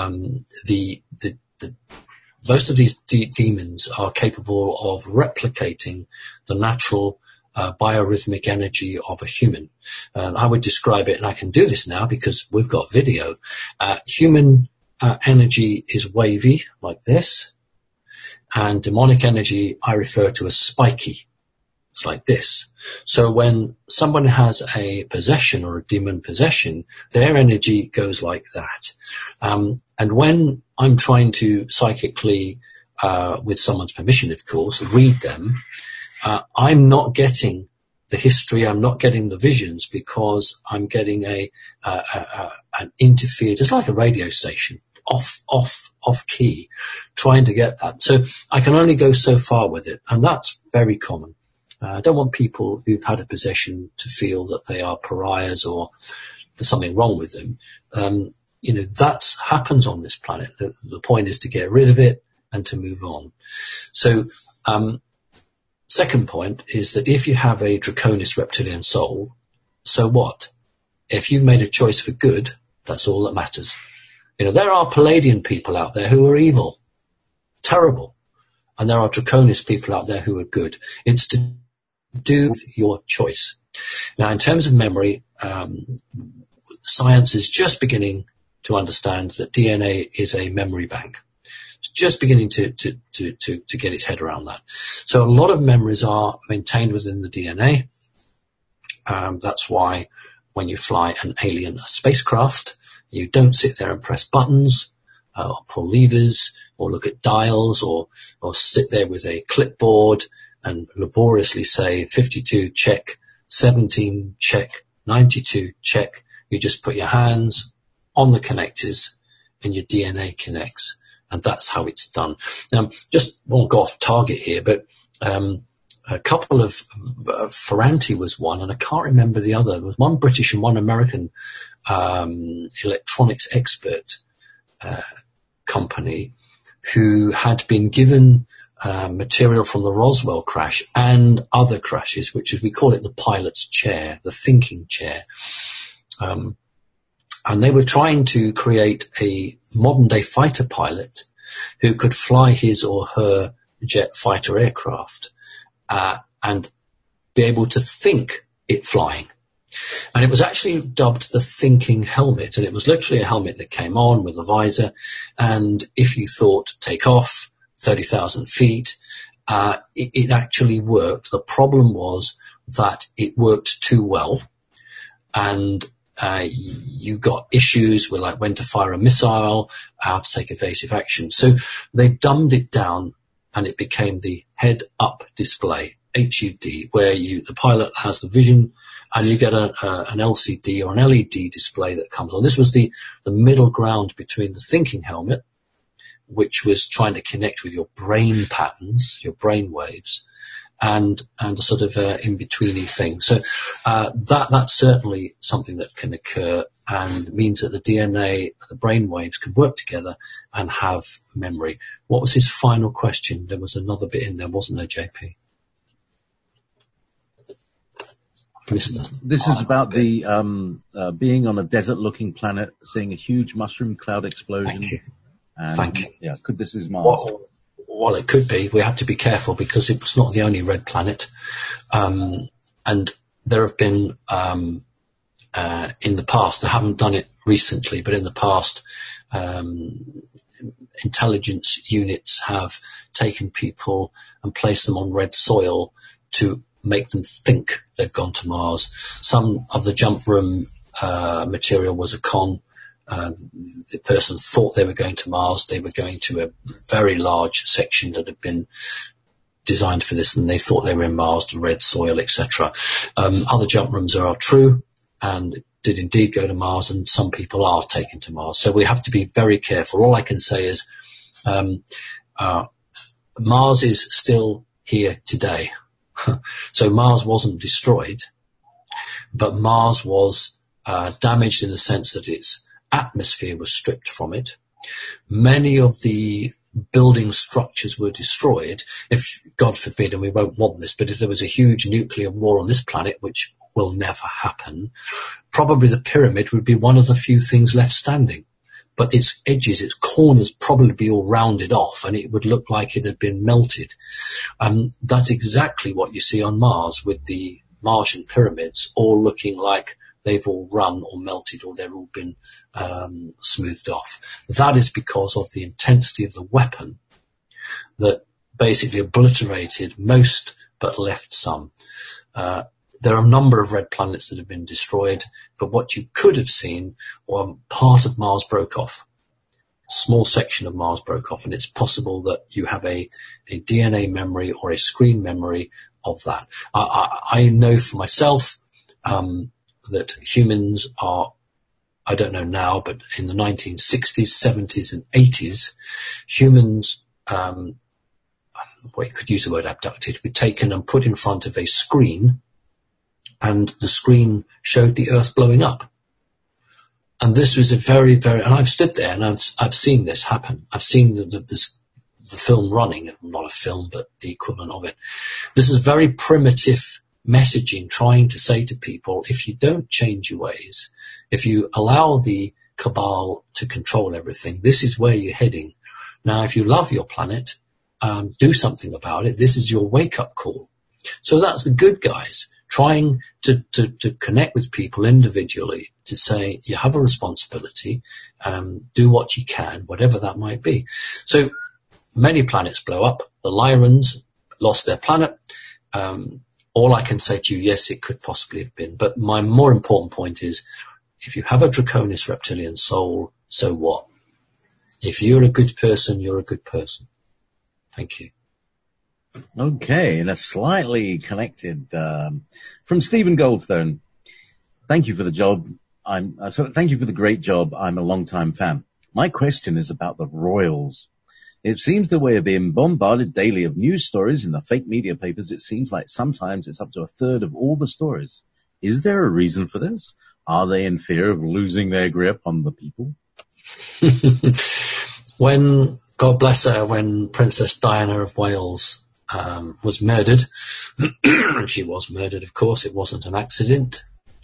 Most of these demons are capable of replicating the natural biorhythmic energy of a human. And I would describe it, and I can do this now because we've got video. Human energy is wavy, like this, and demonic energy I refer to as spiky. It's like this. So when someone has a possession or a demon possession, their energy goes like that. And when I'm trying to psychically, with someone's permission, of course, read them, I'm not getting the history, I'm not getting the visions, because I'm getting an interfered, it's like a radio station, off key, trying to get that. So I can only go so far with it, and that's very common. I don't want people who've had a possession to feel that they are pariahs or there's something wrong with them. That happens on this planet. The point is to get rid of it and to move on. So, second point is that if you have a Draconis reptilian soul, so what? If you've made a choice for good, that's all that matters. There are Palladian people out there who are evil, terrible, and there are Draconis people out there who are good. It's to do with your choice. Now, in terms of memory, science is just beginning to understand that DNA is a memory bank. It's just beginning to get its head around that. So a lot of memories are maintained within the DNA. That's why when you fly an alien spacecraft, you don't sit there and press buttons, or pull levers, or look at dials, or sit there with a clipboard and laboriously say 52 check, 17 check, 92 check. You just put your hands on the connectors and your DNA connects, and that's how it's done. Now, just won't go off target here, but a couple of Ferranti was one, and I can't remember the other. There was one British and one American electronics expert company who had been given material from the Roswell crash and other crashes, which is, we call it the pilot's chair, the thinking chair. And they were trying to create a modern-day fighter pilot who could fly his or her jet fighter aircraft and be able to think it flying. And it was actually dubbed the thinking helmet, and it was literally a helmet that came on with a visor, and if you thought take off 30,000 feet, it actually worked. The problem was that it worked too well, and you got issues with like when to fire a missile, how to take evasive action. So they dumbed it down, and it became the head-up display, HUD, where the pilot has the vision, and you get an LCD or an LED display that comes on. This was the middle ground between the thinking helmet, which was trying to connect with your brain patterns, your brain waves, and a sort of in-betweeny thing. So that's certainly something that can occur, and means that the DNA, the brain waves, can work together and have memory. What was his final question? There was another bit in there, wasn't there, JP? This is about the being on a desert-looking planet, seeing a huge mushroom cloud explosion. Thank you. And, Thank you. Yeah, this is Mars? Well, it could be. We have to be careful because it was not the only red planet. And there have been, in the past, I haven't done it recently, but in the past, intelligence units have taken people and placed them on red soil to make them think they've gone to Mars. Some of the jump room material was a con. The person thought they were going to Mars. They were going to a very large section that had been designed for this, and they thought they were in Mars, the red soil, etc. Other jump rooms are true and did indeed go to Mars, and some people are taken to Mars. So we have to be very careful. All I can say is Mars is still here today. So Mars wasn't destroyed, but Mars was damaged in the sense that its atmosphere was stripped from it. Many of the building structures were destroyed. If, God forbid, and we won't want this, but if there was a huge nuclear war on this planet, which will never happen, probably the pyramid would be one of the few things left standing. But its edges, its corners probably be all rounded off, and it would look like it had been melted. That's exactly what you see on Mars, with the Martian pyramids all looking like they've all run or melted, or they've all been smoothed off. That is because of the intensity of the weapon that basically obliterated most but left some. There are a number of red planets that have been destroyed, but what you could have seen, part of Mars broke off. A small section of Mars broke off, and it's possible that you have a DNA memory or a screen memory of that. I know for myself that humans are, I don't know now, but in the 1960s, 70s and 80s, humans, well, you could use the word abducted, were taken and put in front of a screen, and the screen showed the Earth blowing up. And this was a very, very, and I've stood there and I've seen this happen. I've seen the film running, not a film, but the equivalent of it. This is very primitive messaging, trying to say to people, if you don't change your ways, if you allow the cabal to control everything, this is where you're heading. Now, if you love your planet, do something about it. This is your wake-up call. So that's the good guys trying to connect with people individually to say you have a responsibility, do what you can, whatever that might be. So many planets blow up. The Lyrans lost their planet. All I can say to you, yes, it could possibly have been. But my more important point is, if you have a Draconis reptilian soul, so what? If you're a good person, you're a good person. Thank you. Okay, and a slightly connected from Stephen Goldstone. Thank you for the job. Thank you for the great job. I'm a long-time fan. My question is about the royals. It seems that we're being bombarded daily of news stories in the fake media papers. It seems like sometimes it's up to a third of all the stories. Is there a reason for this? Are they in fear of losing their grip on the people? When, God bless her, when Princess Diana of Wales was murdered, and she was murdered, of course, it wasn't an accident,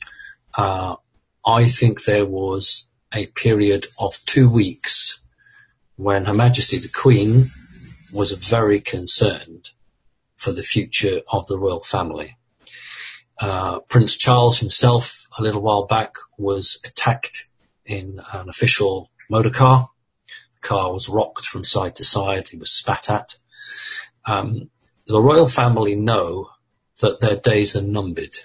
I think there was a period of 2 weeks when Her Majesty the Queen was very concerned for the future of the royal family. Prince Charles himself, a little while back, was attacked in an official motor car. The car was rocked from side to side. He was spat at. The royal family know that their days are numbered.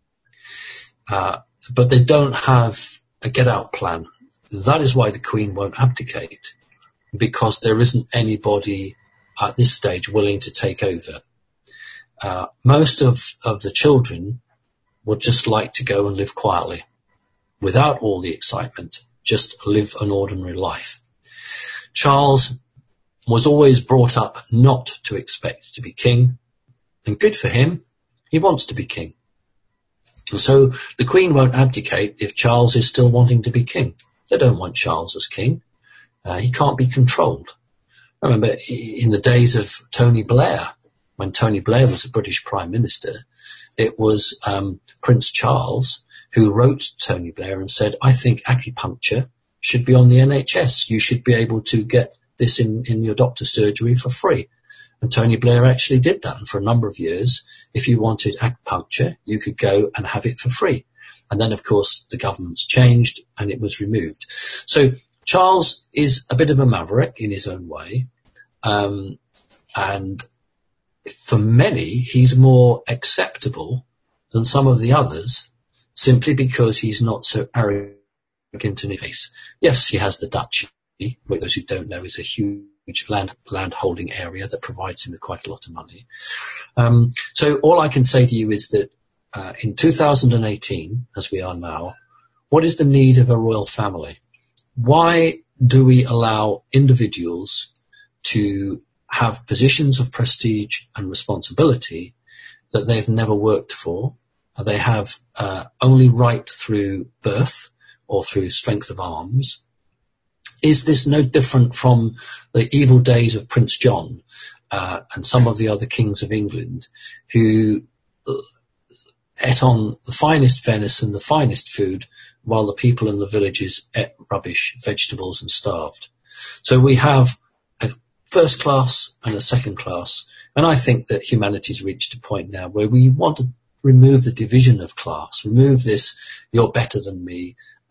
But they don't have a get-out plan. That is why the Queen won't abdicate, because there isn't anybody at this stage willing to take over. Most of the children would just like to go and live quietly, without all the excitement, just live an ordinary life. Charles was always brought up not to expect to be king, and good for him, he wants to be king. And so the Queen won't abdicate if Charles is still wanting to be king. They don't want Charles as king. He can't be controlled. I remember in the days of Tony Blair, when Tony Blair was a British Prime Minister, it was Prince Charles who wrote to Tony Blair and said, I think acupuncture should be on the NHS. You should be able to get this in your doctor's surgery for free. And Tony Blair actually did that. And for a number of years, if you wanted acupuncture, you could go and have it for free. And then, of course, the government's changed and it was removed. So Charles is a bit of a maverick in his own way. And for many, he's more acceptable than some of the others, simply because he's not so arrogant in his face. Yes, he has the duchy, which those who don't know is a huge land holding area that provides him with quite a lot of money. So all I can say to you is that in 2018, as we are now, what is the need of a royal family? Why do we allow individuals to have positions of prestige and responsibility that they've never worked for? They have only right through birth or through strength of arms. Is this no different from the evil days of Prince John and some of the other kings of England who ate on the finest venison, the finest food, while the people in the villages ate rubbish, vegetables, and starved? So we have a first class and a second class, and I think that humanity's reached a point now where we want to remove the division of class, remove this, you're better than me,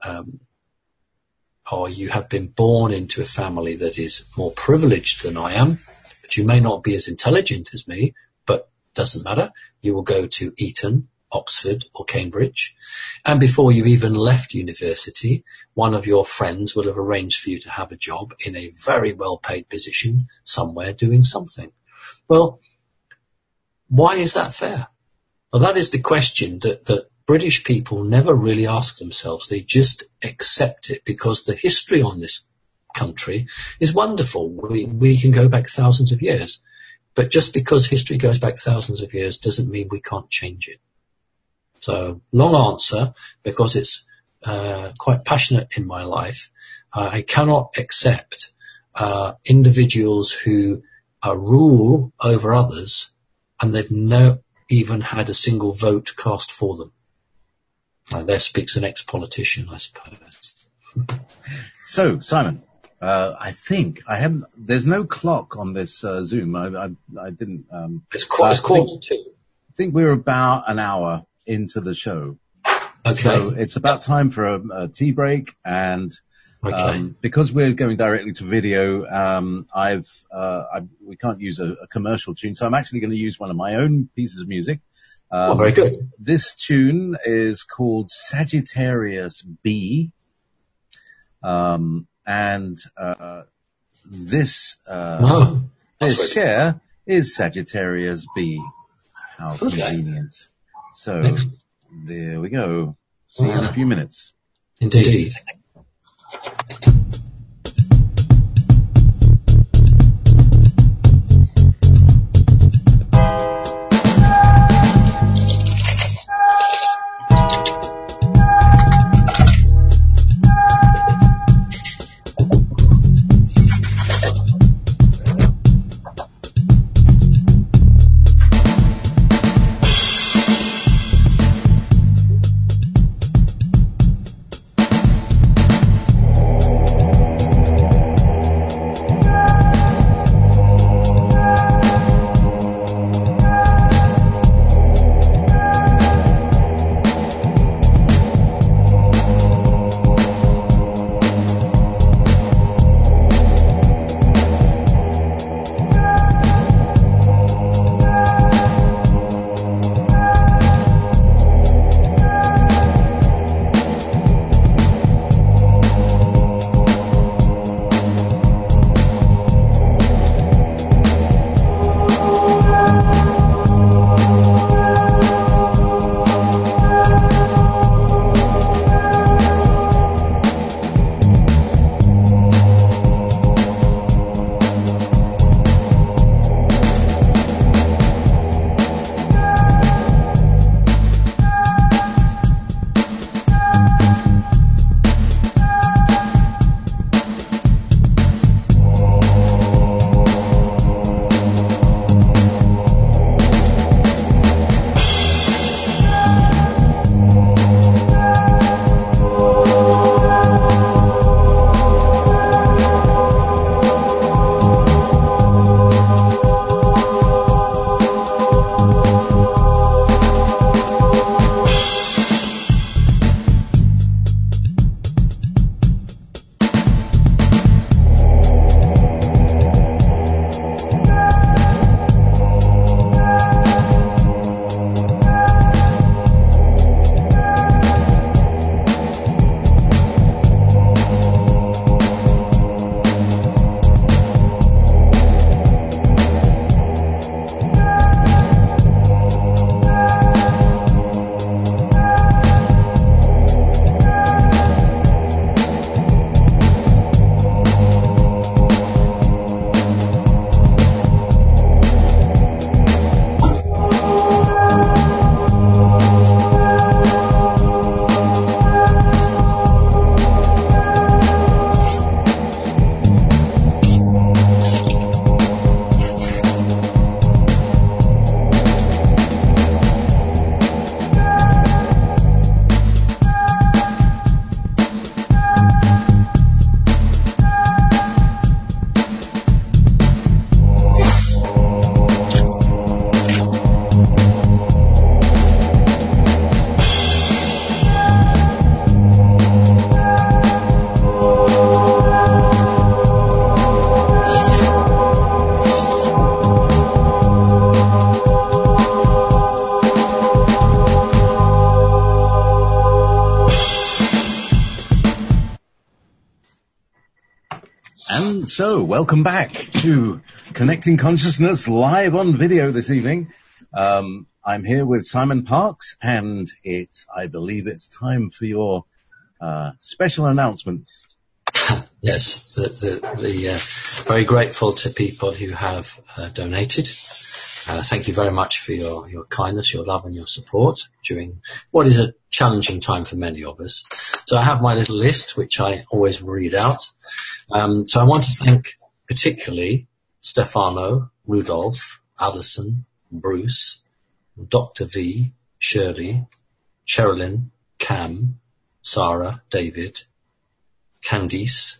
or you have been born into a family that is more privileged than I am, but you may not be as intelligent as me, but doesn't matter. You will go to Eton, Oxford or Cambridge, and before you even left university, one of your friends will have arranged for you to have a job in a very well-paid position somewhere doing something. Well, why is that fair? Well, that is the question that British people never really ask themselves. They just accept it because the history on this country is wonderful. We can go back thousands of years, but just because history goes back thousands of years doesn't mean we can't change it. So, long answer, because it's quite passionate in my life. I cannot accept individuals who rule over others and they've not even had a single vote cast for them. There speaks an ex-politician, I suppose. So, Simon, I think there's no clock on this Zoom. I didn't. It's quarter to. I think we're about an hour into the show. Okay. So it's about time for a tea break, and because we're going directly to video, we can't use a commercial tune, so I'm actually going to use one of my own pieces of music. Very good. This tune is called Sagittarius B, and this share is Sagittarius B. How convenient. So there we go. See you in a few minutes. Indeed. And so, welcome back to Connecting Consciousness live on video this evening. I'm here with Simon Parkes, and I believe it's time for your special announcements. Yes, very grateful to people who have donated. Thank you very much for your kindness, your love and your support during what is a challenging time for many of us. So I have my little list, which I always read out. So I want to thank particularly Stefano, Rudolph, Alison, Bruce, Dr. V, Shirley, Sherilyn, Cam, Sarah, David, Candice,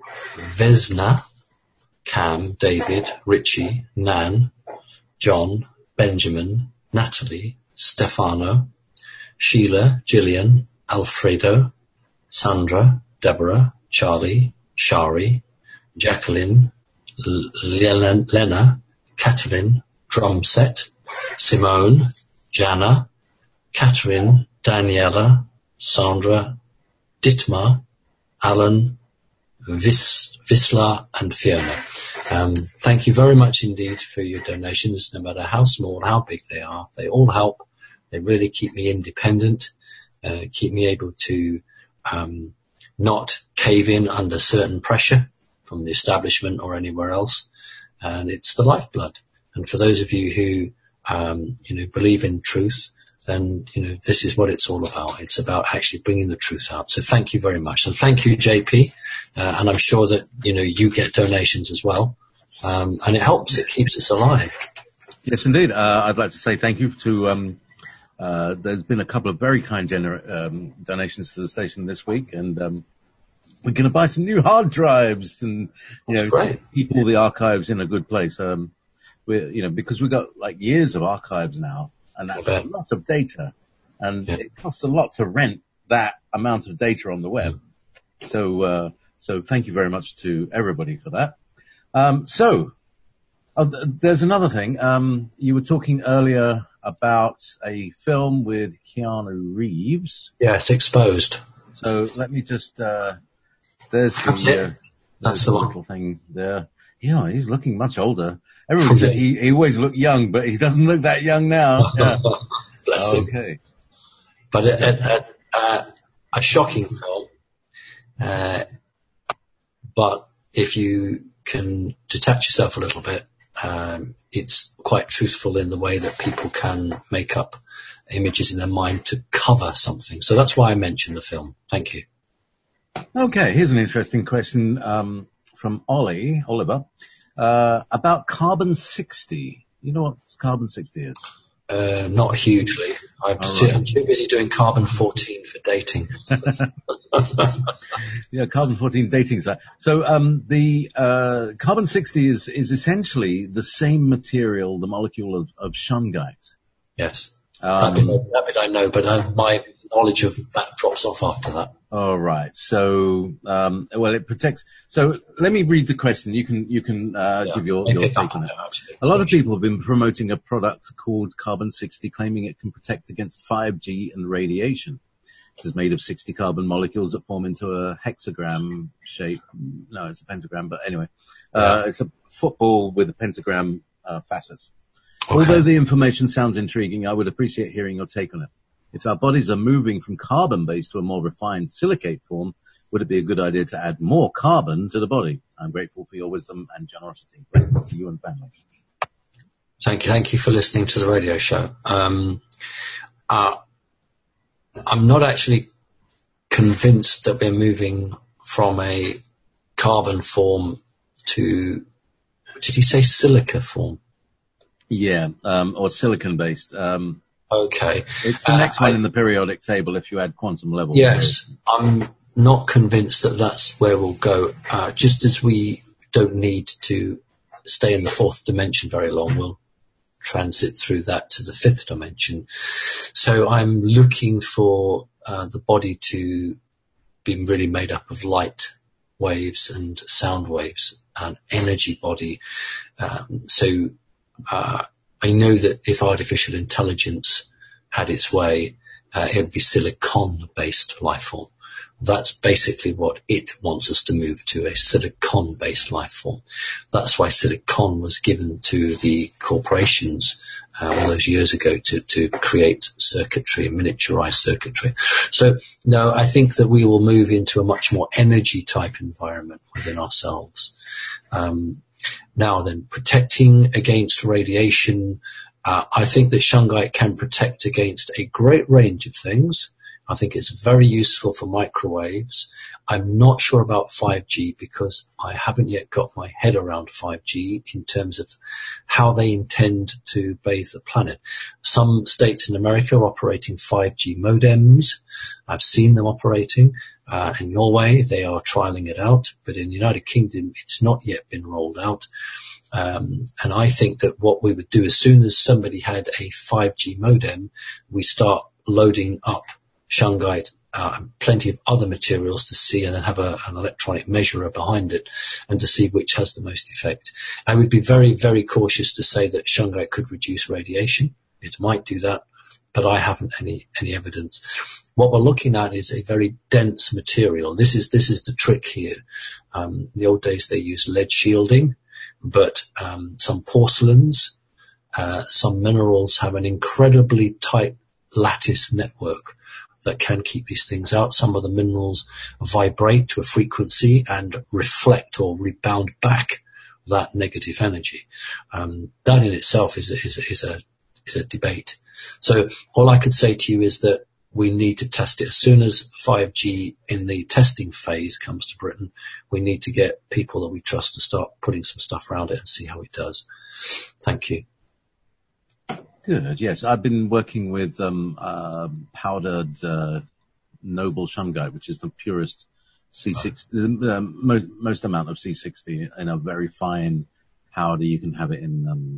Vesna, Cam, David, Richie, Nan, John, Benjamin, Natalie, Stefano, Sheila, Gillian, Alfredo, Sandra, Deborah, Charlie, Shari, Jacqueline, Lena, Catherine, Drumset, Simone, Jana, Catherine, Daniela, Sandra, Dietmar, Alan, Visla and Fiona. Thank you very much indeed for your donations, no matter how small, how big they are. They all help. They really keep me independent, keep me able to not cave in under certain pressure from the establishment or anywhere else. And it's the lifeblood. And for those of you who, believe in truth, then, this is what it's all about. It's about actually bringing the truth out. So thank you very much. And thank you, JP. And I'm sure that, you get donations as well. And it helps. It keeps us alive. Yes, indeed. I'd like to say thank you to, there's been a couple of very kind donations to the station this week. And, we're going to buy some new hard drives and, keep all the archives in a good place. Because we've got like years of archives now. And that's a lot of data, and it costs a lot to rent that amount of data on the web. So thank you very much to everybody for that. There's another thing. You were talking earlier about a film with Keanu Reeves. Yes, Exposed. So let me just, there's the little thing there. Yeah, he's looking much older. Everyone said he always looked young, but he doesn't look that young now. Yeah. Bless him. Okay. But a shocking film. But if you can detach yourself a little bit, it's quite truthful in the way that people can make up images in their mind to cover something. So that's why I mentioned the film. Thank you. Okay, here's an interesting question from Oliver. About Carbon 60. You know what Carbon 60 is? Not hugely. I'm too busy doing Carbon 14 for dating. Yeah, Carbon 14 dating site. So the Carbon 60 is essentially the same material, the molecule of shungite. Yes. That bit I know, but my knowledge of that drops off after that. All right. So, it protects. So let me read the question. You can give your take on it. A lot of people have been promoting a product called Carbon 60, claiming it can protect against 5G and radiation. It is made of 60 carbon molecules that form into a hexagram shape. No, it's a pentagram, but anyway, it's a football with a pentagram facets. Okay. Although the information sounds intriguing, I would appreciate hearing your take on it. If our bodies are moving from carbon-based to a more refined silicate form, would it be a good idea to add more carbon to the body? I'm grateful for your wisdom and generosity. Blessings to you and family. Thank you for listening to the radio show. I'm not actually convinced that we're moving from a carbon form to, did he say silica form? Yeah, or silicon-based. Okay. It's the next one in the periodic table if you add quantum levels. Yes, I'm not convinced that that's where we'll go. Just as we don't need to stay in the fourth dimension very long, we'll transit through that to the fifth dimension. So I'm looking for the body to be really made up of light waves and sound waves, an energy body. I know that if artificial intelligence had its way, it would be silicon-based life form. That's basically what it wants us to move to, a silicon-based life form. That's why silicon was given to the corporations all those years ago to create circuitry, miniaturized circuitry. So, no, I think that we will move into a much more energy-type environment within ourselves. Now then, protecting against radiation, I think that shungite can protect against a great range of things. I think it's very useful for microwaves. I'm not sure about 5G because I haven't yet got my head around 5G in terms of how they intend to bathe the planet. Some states in America are operating 5G modems. I've seen them operating. In Norway, they are trialing it out, but in the United Kingdom, it's not yet been rolled out. And I think that what we would do as soon as somebody had a 5G modem, we start loading up shungite, plenty of other materials to see, and then have an electronic measurer behind it and to see which has the most effect. I would be very, very cautious to say that shungite could reduce radiation. It might do that, but I haven't any evidence. What we're looking at is a very dense material. This is the trick here. In the old days they used lead shielding, but some porcelains, some minerals have an incredibly tight lattice network that can keep these things out. Some of the minerals vibrate to a frequency and reflect or rebound back that negative energy. That in itself is a debate. So all I could say to you is that we need to test it. As soon as 5G in the testing phase comes to Britain, we need to get people that we trust to start putting some stuff around it and see how it does. Thank you. Good. Yes, I've been working with powdered noble shungite, which is the purest C60, most amount of C60 in a very fine powder. You can have it in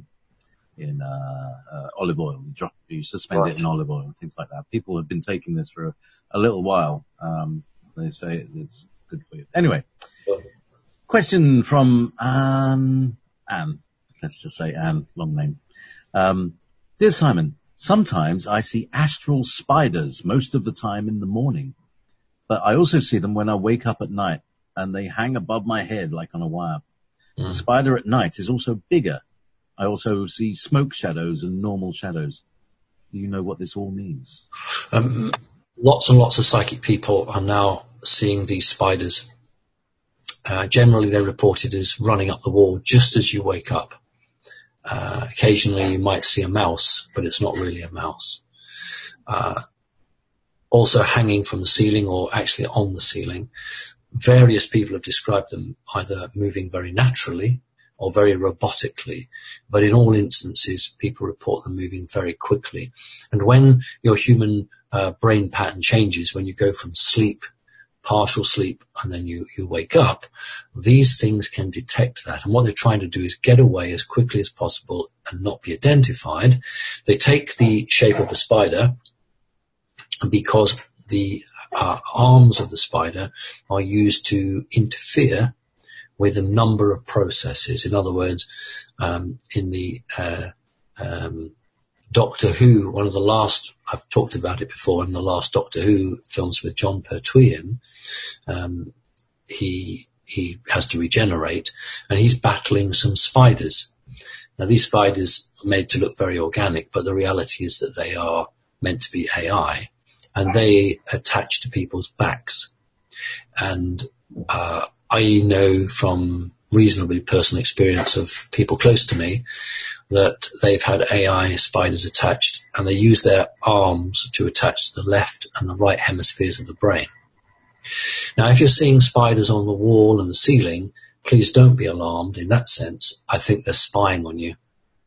olive oil. You suspend it in olive oil and things like that. People have been taking this for a little while. They say it's good for you. Anyway, question from Anne. Let's just say Anne, long name. Dear Simon, sometimes I see astral spiders most of the time in the morning, but I also see them when I wake up at night, and they hang above my head like on a wire. The spider at night is also bigger. I also see smoke shadows and normal shadows. Do you know what this all means? Lots and lots of psychic people are now seeing these spiders. Generally, they're reported as running up the wall just as you wake up. Occasionally you might see a mouse, but it's not really a mouse. Also hanging from the ceiling or actually on the ceiling. Various people have described them either moving very naturally or very robotically, but in all instances people report them moving very quickly. And when your human brain pattern changes, when you go from sleep, partial sleep, and then you wake up, these things can detect that. And what they're trying to do is get away as quickly as possible and not be identified. They take the shape of a spider because the arms of the spider are used to interfere with a number of processes. In other words, in the Doctor Who, one of the last, I've talked about it before, in the last Doctor Who films with John Pertwee, he has to regenerate, and he's battling some spiders. Now, these spiders are made to look very organic, but the reality is that they are meant to be AI, and they attach to people's backs. And I know from reasonably personal experience of people close to me that they've had AI spiders attached, and they use their arms to attach to the left and the right hemispheres of the brain. Now, if you're seeing spiders on the wall and the ceiling, please don't be alarmed in that sense. I think they're spying on you.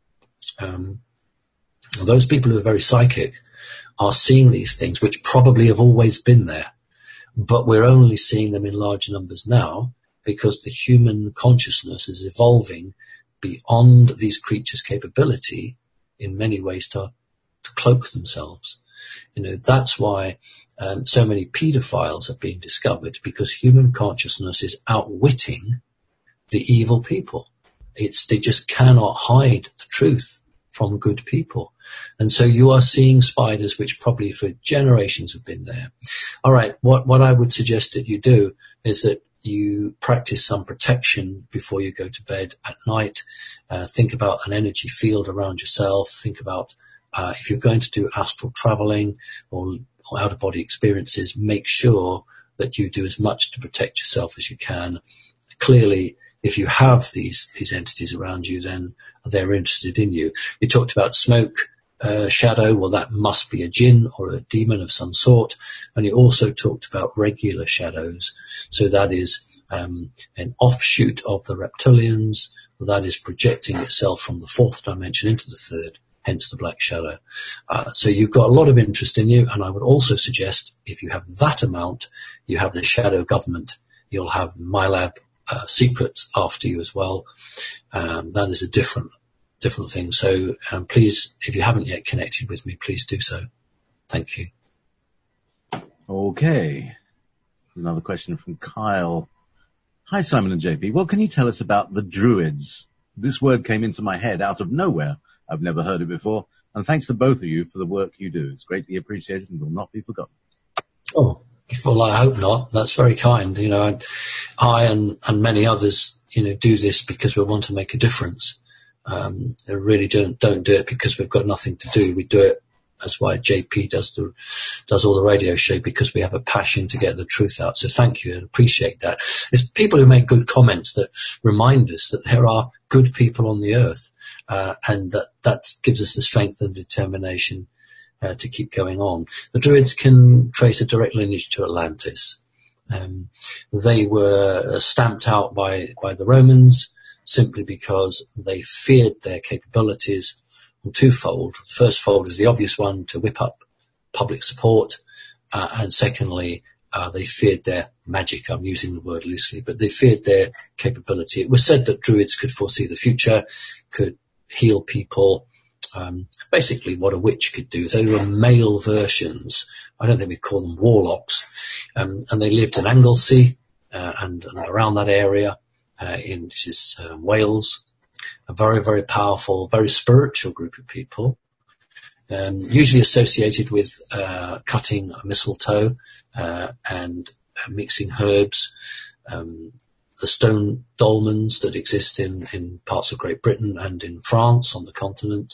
Those people who are very psychic are seeing these things, which probably have always been there, but we're only seeing them in large numbers now because the human consciousness is evolving beyond these creatures' capability in many ways to cloak themselves. That's why so many pedophiles are being discovered, because human consciousness is outwitting the evil people. They just cannot hide the truth from good people. And so you are seeing spiders which probably for generations have been there. All right, what I would suggest that you do is that you practice some protection before you go to bed at night. Think about an energy field around yourself. Think about if you're going to do astral traveling or out-of-body experiences, make sure that you do as much to protect yourself as you can. Clearly, if you have these entities around you, then they're interested in you. You talked about smoke shadow, well, that must be a jinn or a demon of some sort. And he also talked about regular shadows. So that is an offshoot of the reptilians, that is projecting itself from the fourth dimension into the third, hence the black shadow. So you've got a lot of interest in you, and I would also suggest if you have that amount, you have the shadow government. You'll have MyLab secrets after you as well. That is a different thing. So please, if you haven't yet connected with me, please do so. Thank you. Okay. Another question from Kyle. Hi, Simon and JP. What can you tell us about the Druids? This word came into my head out of nowhere. I've never heard it before. And thanks to both of you for the work you do. It's greatly appreciated and will not be forgotten. Oh, well, I hope not. That's very kind. You know, I and many others, you know, do this because we want to make a difference. They really don't do it because we've got nothing to do. We do it. That's why JP does all the radio show, because we have a passion to get the truth out. So thank you and appreciate that. It's people who make good comments that remind us that there are good people on the earth, and that gives us the strength and determination to keep going on. The Druids can trace a direct lineage to Atlantis. They were stamped out by the Romans simply because they feared their capabilities. Twofold. The first fold is the obvious one, to whip up public support, and secondly, they feared their magic. I'm using the word loosely, but they feared their capability. It was said that Druids could foresee the future, could heal people, basically what a witch could do. So they were male versions. I don't think we call them warlocks, and they lived in Anglesey and around that area, which is Wales. A very, very powerful, very spiritual group of people, usually associated with cutting mistletoe and mixing herbs. The stone dolmens that exist in parts of Great Britain and in France on the continent.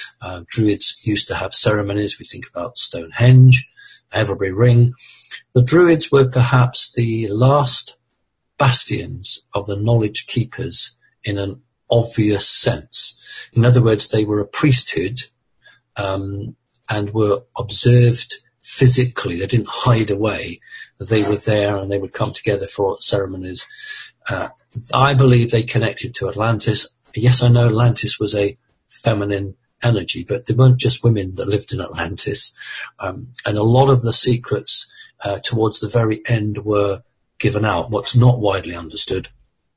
Druids used to have ceremonies. We think about Stonehenge, Everbury Ring. The Druids were perhaps the last bastions of the knowledge keepers in an obvious sense. In other words, they were a priesthood and were observed physically. They didn't hide away. They were there and they would come together for ceremonies. I believe they connected to Atlantis. Yes, I know Atlantis was a feminine energy, but there weren't just women that lived in Atlantis. And a lot of the secrets towards the very end were given out. What's not widely understood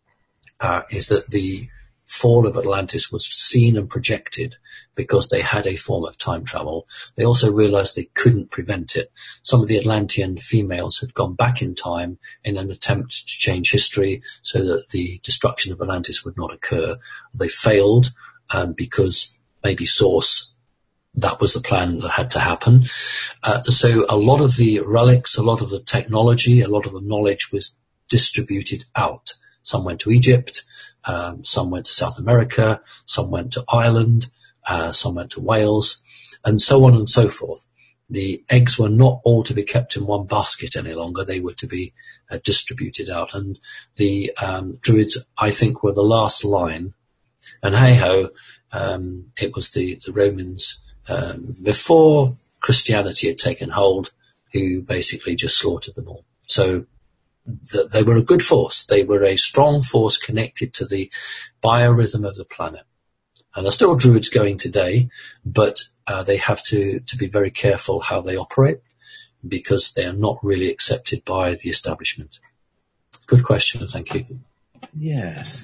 is that the fall of Atlantis was seen and projected because they had a form of time travel. They also realized they couldn't prevent it. Some of the Atlantean females had gone back in time in an attempt to change history so that the destruction of Atlantis would not occur. They failed because maybe Source, that was the plan that had to happen. So a lot of the relics, a lot of the technology, a lot of the knowledge was distributed out. Some went to Egypt, some went to South America, some went to Ireland, some went to Wales, and so on and so forth. The eggs were not all to be kept in one basket any longer. They were to be distributed out. And the Druids, I think, were the last line. And hey-ho, it was the Romans, before Christianity had taken hold, who basically just slaughtered them all. So they were a good force. They were a strong force connected to the biorhythm of the planet. And there's still Druids going today, but they have to be very careful how they operate because they are not really accepted by the establishment. Good question. Thank you. Yes.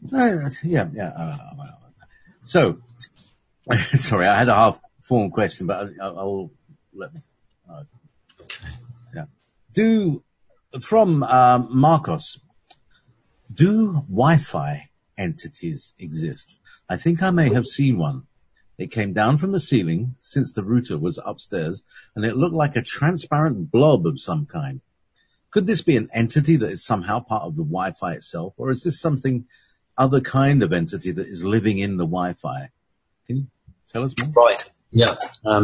So, sorry, I had a half-formed question, but I'll let me. Okay. Yeah. From Marcos, do Wi-Fi entities exist? I think I may have seen one. It came down from the ceiling since the router was upstairs, and it looked like a transparent blob of some kind. Could this be an entity that is somehow part of the Wi-Fi itself, or is this something other kind of entity that is living in the Wi-Fi? Can you tell us more? Right. Yeah.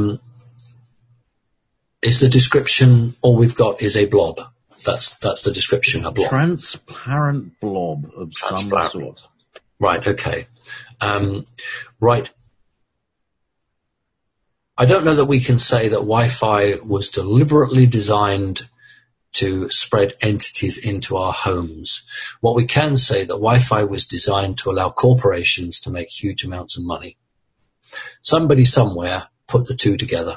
Is the description all we've got is a blob? That's the description, a blob. Transparent blob of some sort. Right, okay. Right. I don't know that we can say that Wi-Fi was deliberately designed to spread entities into our homes. What we can say that Wi-Fi was designed to allow corporations to make huge amounts of money. Somebody somewhere put the two together.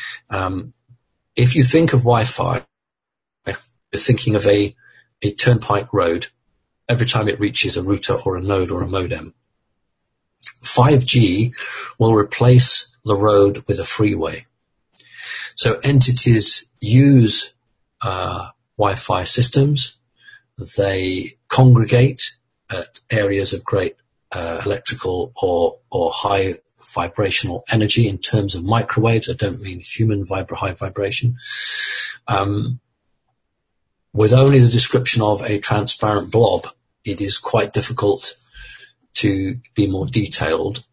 If you think of Wi-Fi, you're thinking of a turnpike road every time it reaches a router or a node or a modem. 5G will replace the road with a freeway. So entities use Wi-Fi systems. They congregate at areas of great electrical or high vibrational energy in terms of microwaves. I don't mean human high vibration. With only the description of a transparent blob, it is quite difficult to be more detailed.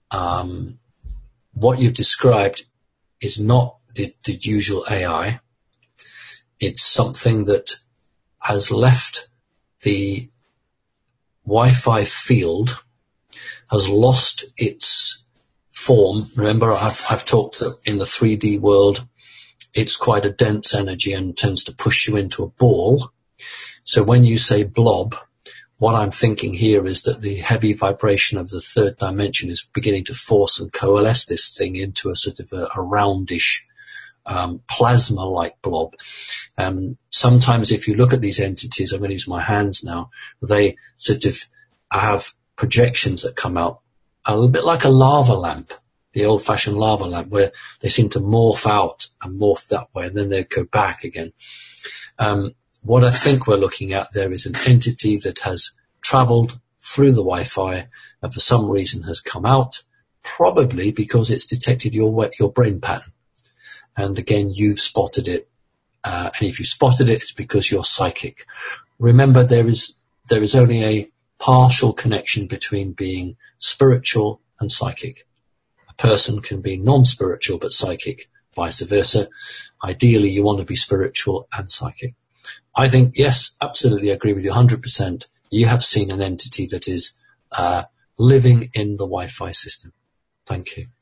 What you've described is not the usual AI. It's something that has left the Wi-Fi field, has lost its form. Remember, I've talked that in the 3D world, it's quite a dense energy and tends to push you into a ball. So when you say blob, what I'm thinking here is that the heavy vibration of the third dimension is beginning to force and coalesce this thing into a sort of a roundish, plasma-like blob. Sometimes if you look at these entities, I'm going to use my hands now, they sort of have projections that come out a little bit like a lava lamp, the old-fashioned lava lamp, where they seem to morph out and morph that way, and then they go back again. What I think we're looking at there is an entity that has traveled through the Wi-Fi and for some reason has come out, probably because it's detected your brain pattern. And again, you've spotted it. And if you spotted it, it's because you're psychic. Remember, there is only a partial connection between being spiritual and psychic. A person can be non-spiritual but psychic, vice versa. Ideally, you want to be spiritual and psychic. I think, yes, absolutely agree with you 100%. You have seen an entity that is living in the Wi-Fi system. Thank you.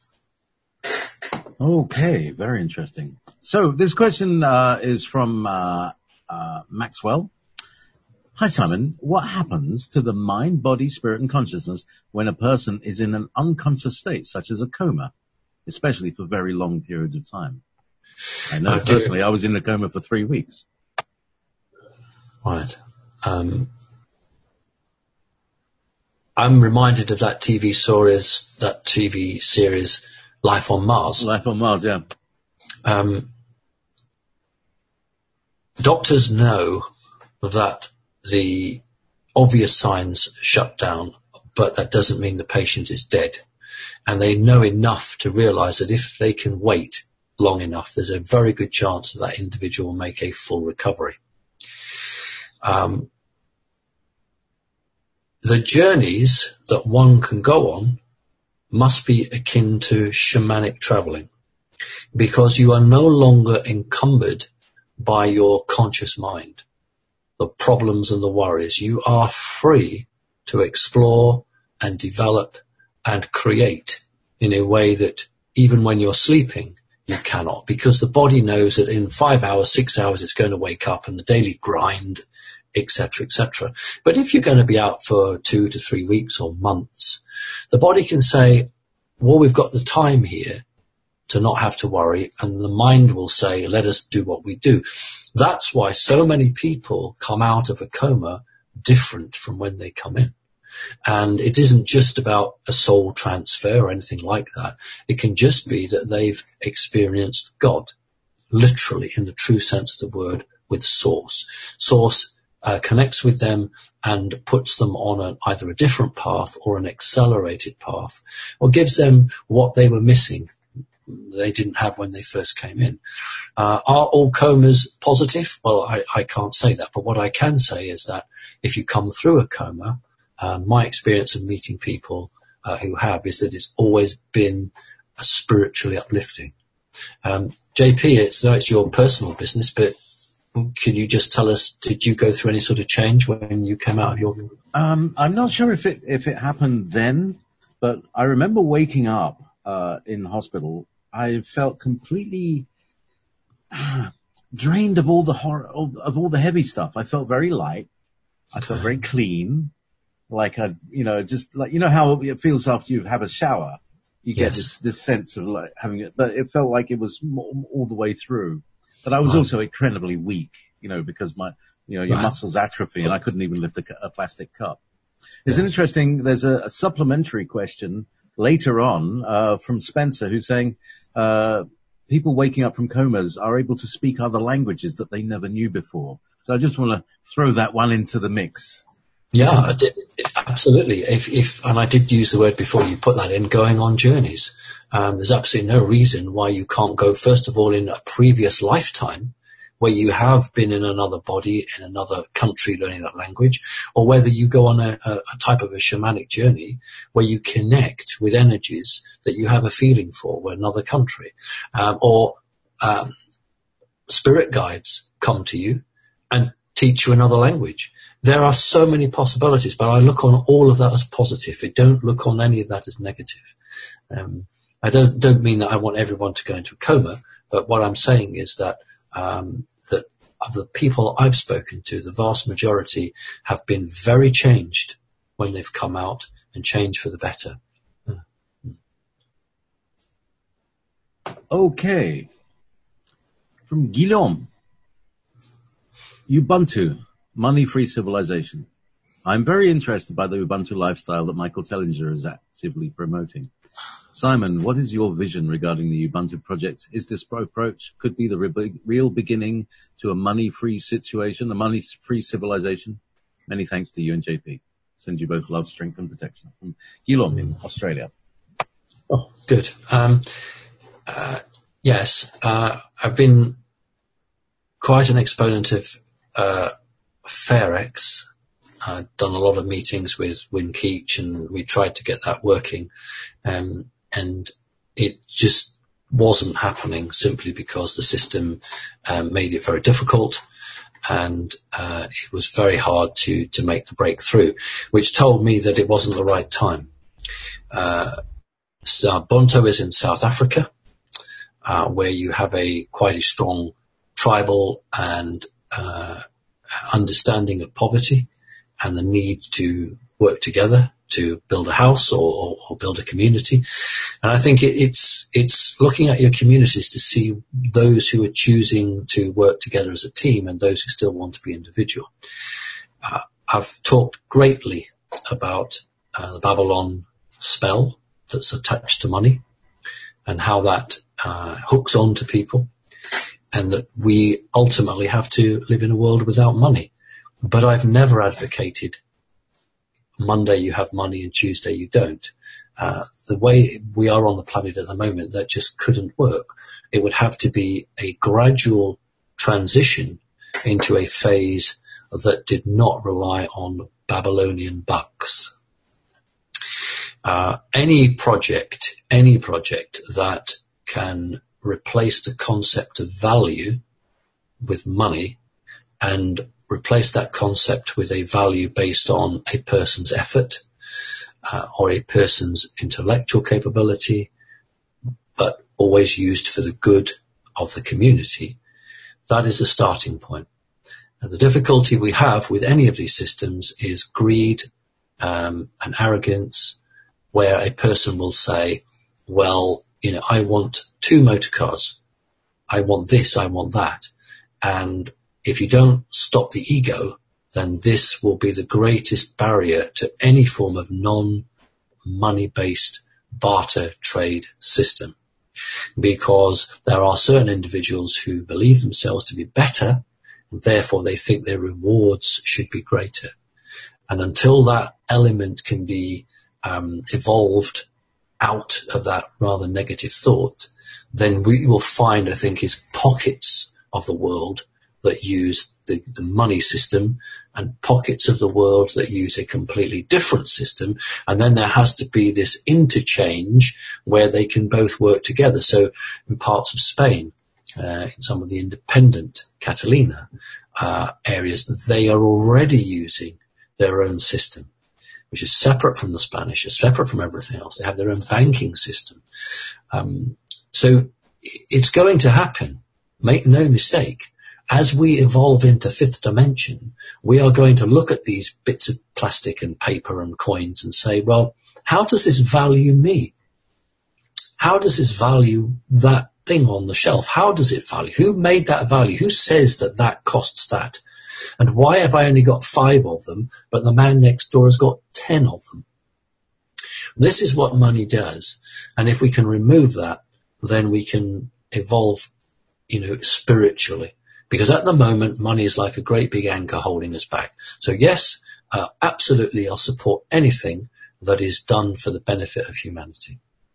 Okay, very interesting. So this question is from Maxwell. Hi, Simon. What happens to the mind, body, spirit, and consciousness when a person is in an unconscious state, such as a coma, especially for very long periods of time? I know personally I was in a coma for 3 weeks. Right. I'm reminded of that TV series, Life on Mars. Life on Mars, yeah. Doctors know that the obvious signs shut down, but that doesn't mean the patient is dead. And they know enough to realize that if they can wait long enough, there's a very good chance that that individual will make a full recovery. The journeys that one can go on must be akin to shamanic traveling, because you are no longer encumbered by your conscious mind, the problems and the worries. You are free to explore and develop and create in a way that even when you're sleeping, you cannot, because the body knows that in 5 hours, 6 hours, it's going to wake up and the daily grind, etc., etc. But if you're going to be out for 2 to 3 weeks or months, the body can say, well, we've got the time here to not have to worry, and the mind will say, let us do what we do. That's why so many people come out of a coma different from when they come in. And it isn't just about a soul transfer or anything like that. It can just be that they've experienced God, literally in the true sense of the word, with Source. Source connects with them and puts them on either a different path or an accelerated path, or gives them what they were missing, they didn't have when they first came in. Are all comas positive? Well, I can't say that, but what I can say is that if you come through a coma, my experience of meeting people who have is that it's always been spiritually uplifting. JP, it's your personal business, but can you just tell us, did you go through any sort of change when you came out of your... I'm not sure if it happened then, but I remember waking up in hospital I felt completely drained of all the horror, of all the heavy stuff. I felt very light. I felt very clean. Like just like, how it feels after you have a shower. You get this sense of like having it, but it felt like it was all the way through. But I was also incredibly weak, because your muscles atrophy and I couldn't even lift a plastic cup. There's there's a supplementary question later on, from Spencer, who's saying, people waking up from comas are able to speak other languages that they never knew before. So I just want to throw that one into the mix. Yeah, absolutely. And I did use the word before you put that in, going on journeys. There's absolutely no reason why you can't go, first of all, in a previous lifetime where you have been in another body, in another country learning that language, or whether you go on a type of a shamanic journey where you connect with energies that you have a feeling for another country, or spirit guides come to you and teach you another language. There are so many possibilities, but I look on all of that as positive. I don't look on any of that as negative. I don't mean that I want everyone to go into a coma, but what I'm saying is that that of the people I've spoken to, the vast majority have been very changed when they've come out, and changed for the better. Okay. From Guillaume. Ubuntu, money-free civilization. I'm very interested by the Ubuntu lifestyle that Michael Tellinger is actively promoting. Simon, what is your vision regarding the Ubuntu project? Is this approach could be the real beginning to a money-free situation, a money-free civilization? Many thanks to you and JP. Send you both love, strength, and protection. From Guillaume in Australia. Oh, good. Yes, I've been quite an exponent of FairX. I've done a lot of meetings with Win Keach, and we tried to get that working, and it just wasn't happening simply because the system made it very difficult, and it was very hard to make the breakthrough, which told me that it wasn't the right time. So Bonto is in South Africa, where you have quite a strong tribal and understanding of poverty and the need to work together to build a house or build a community. And I think it's looking at your communities to see those who are choosing to work together as a team and those who still want to be individual. I've talked greatly about the Babylon spell that's attached to money and how that hooks on to people, and that we ultimately have to live in a world without money. But I've never advocated Monday you have money and Tuesday you don't. The way we are on the planet at the moment, that just couldn't work. It would have to be a gradual transition into a phase that did not rely on Babylonian bucks. Any project that can replace the concept of value with money and replace that concept with a value based on a person's effort or a person's intellectual capability, but always used for the good of the community, that is the starting point. And the difficulty we have with any of these systems is greed and arrogance, where a person will say, well, I want 2 motor cars. I want this, I want that. And if you don't stop the ego, then this will be the greatest barrier to any form of non-money-based barter trade system. Because there are certain individuals who believe themselves to be better, and therefore they think their rewards should be greater. And until that element can be evolved out of that rather negative thought, then we will find, I think, is pockets of the world that use the money system and pockets of the world that use a completely different system. And then there has to be this interchange where they can both work together. So in parts of Spain, in some of the independent Catalina areas, they are already using their own system, which is separate from the Spanish, is separate from everything else. They have their own banking system. So it's going to happen. Make no mistake. As we evolve into fifth dimension, we are going to look at these bits of plastic and paper and coins and say, well, how does this value me? How does this value that thing on the shelf? How does it value? Who made that value? Who says that that costs that? And why have I only got 5 of them, but the man next door has got 10 of them? This is what money does. And if we can remove that, then we can evolve, spiritually. Because at the moment, money is like a great big anchor holding us back. So yes, absolutely, I'll support anything that is done for the benefit of humanity.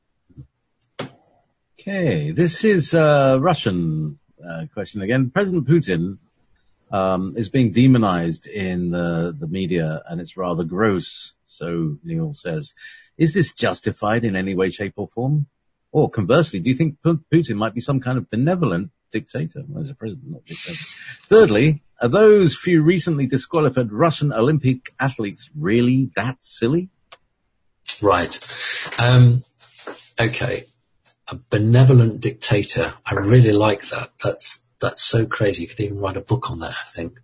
Okay, this is a Russian question again. President Putin is being demonized in the media, and it's rather gross, so Neil says. Is this justified in any way, shape, or form? Or conversely, do you think Putin might be some kind of benevolent dictator? Well, as a president, not dictator. Thirdly, are those few recently disqualified Russian Olympic athletes really that silly? Right. Okay. A benevolent dictator. I really like that. That's so crazy. You could even write a book on that, I think.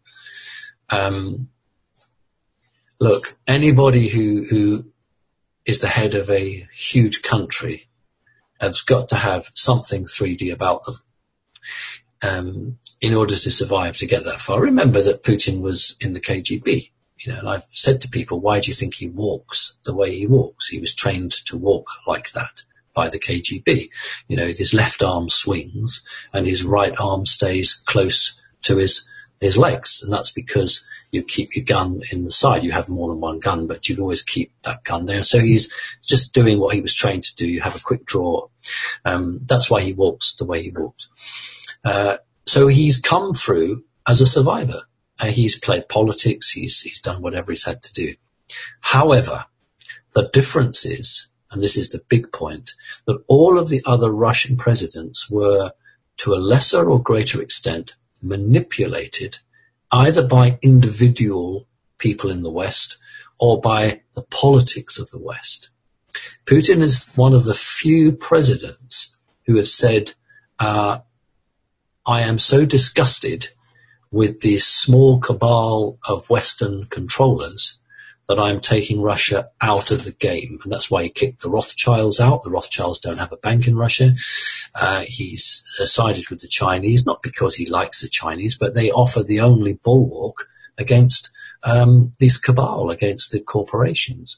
Look, anybody who is the head of a huge country has got to have something 3D about them in order to survive, to get that far. Remember that Putin was in the KGB, and I've said to people, why do you think he walks the way he walks? He was trained to walk like that by the KGB. His left arm swings and his right arm stays close to his legs. And that's because you keep your gun in the side. You have more than one gun, but you'd always keep that gun there. So he's just doing what he was trained to do. You have a quick draw. That's why he walks the way he walks. So he's come through as a survivor. He's played politics. He's done whatever he's had to do. However, the difference is, and this is the big point, that all of the other Russian presidents were, to a lesser or greater extent, manipulated either by individual people in the West or by the politics of the West. Putin is one of the few presidents who have said, I am so disgusted with this small cabal of Western controllers that I'm taking Russia out of the game. And that's why he kicked the Rothschilds out. The Rothschilds don't have a bank in Russia. He's sided with the Chinese, not because he likes the Chinese, but they offer the only bulwark against this cabal, against the corporations.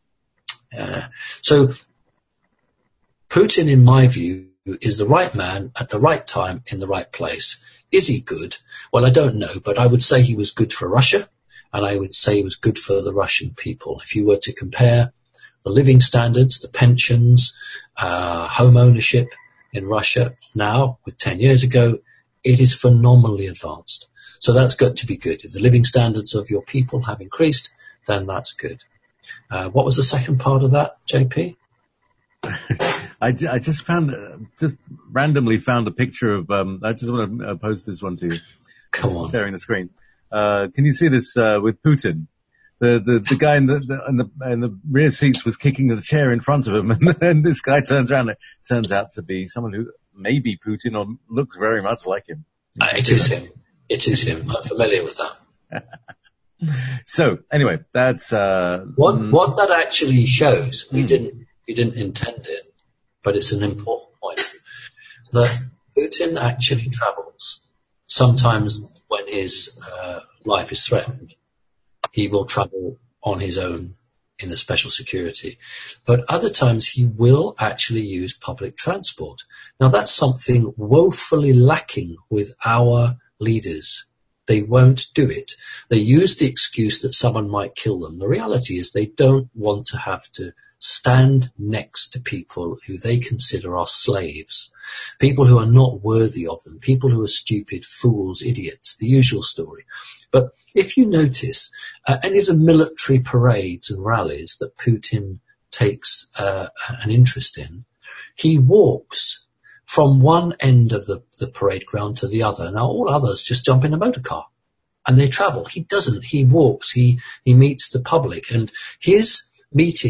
So Putin, in my view, is the right man at the right time in the right place. Is he good? Well, I don't know, but I would say he was good for Russia. And I would say it was good for the Russian people. If you were to compare the living standards, the pensions, home ownership in Russia now with 10 years ago, it is phenomenally advanced. So that's got to be good. If the living standards of your people have increased, then that's good. What was the second part of that, JP? I just randomly found a picture of, I just want to post this one to you. Come on. Sharing the screen. Can you see this with Putin? The guy in the rear seats was kicking the chair in front of him, and then this guy turns around. It turns out to be someone who may be Putin or looks very much like him. It is him. It is him. I'm familiar with that. So anyway, that's what that actually shows. We didn't intend it, but it's an important point that Putin actually travels. Sometimes when his life is threatened, he will travel on his own in a special security. But other times he will actually use public transport. Now that's something woefully lacking with our leaders. They won't do it. They use the excuse that someone might kill them. The reality is they don't want to have to stand next to people who they consider are slaves, people who are not worthy of them, people who are stupid, fools, idiots, the usual story. But if you notice any of the military parades and rallies that Putin takes an interest in, he walks from one end of the parade ground to the other. Now all others just jump in a motor car and they travel. He doesn't. He walks. He meets the public, and his meetings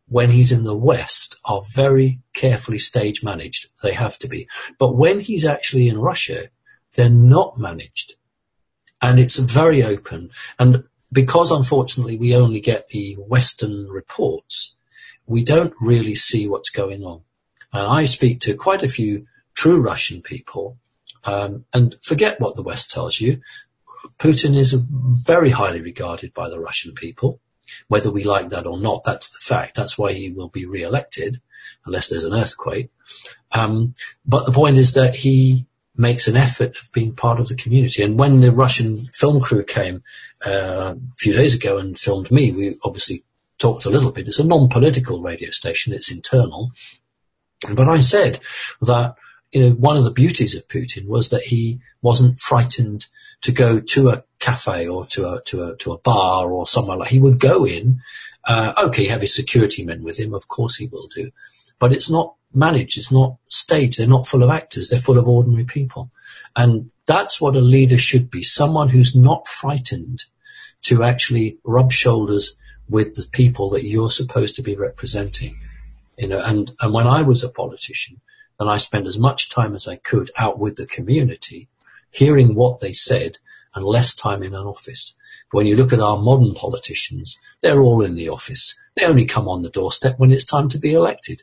when he's in the West are very carefully stage managed. They have to be. But when he's actually in Russia, they're not managed. And it's very open. And because, unfortunately, we only get the Western reports, we don't really see what's going on. And I speak to quite a few true Russian people, and forget what the West tells you. Putin is very highly regarded by the Russian people. Whether we like that or not, that's the fact. That's why he will be re-elected, unless there's an earthquake. But the point is that he makes an effort of being part of the community. And when the Russian film crew came a few days ago and filmed me, we obviously talked a little bit. It's a non-political radio station. It's internal. But I said that, one of the beauties of Putin was that he wasn't frightened to go to a cafe or to a bar or somewhere like. He would go in. Okay, have his security men with him. Of course he will do. But it's not managed. It's not staged. They're not full of actors. They're full of ordinary people. And that's what a leader should be. Someone who's not frightened to actually rub shoulders with the people that you're supposed to be representing. And when I was a politician, then I spent as much time as I could out with the community, hearing what they said, and less time in an office. But when you look at our modern politicians, they're all in the office. They only come on the doorstep when it's time to be elected.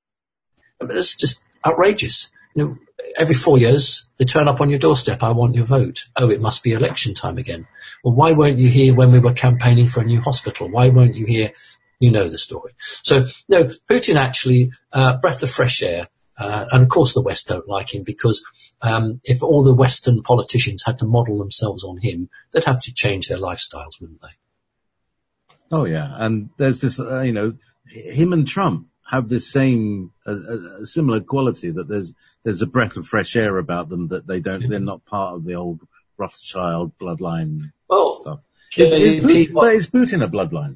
I mean, it's just outrageous. Every 4 years, they turn up on your doorstep, I want your vote. Oh, it must be election time again. Well, why weren't you here when we were campaigning for a new hospital? Why weren't you here? You know the story. So, no, Putin actually, breath of fresh air. And of course the West don't like him because if all the Western politicians had to model themselves on him, they'd have to change their lifestyles, wouldn't they? Oh, yeah. And there's this, him and Trump have this same, a similar quality that there's a breath of fresh air about them that they're not part of the old Rothschild bloodline stuff. Is Putin a bloodline?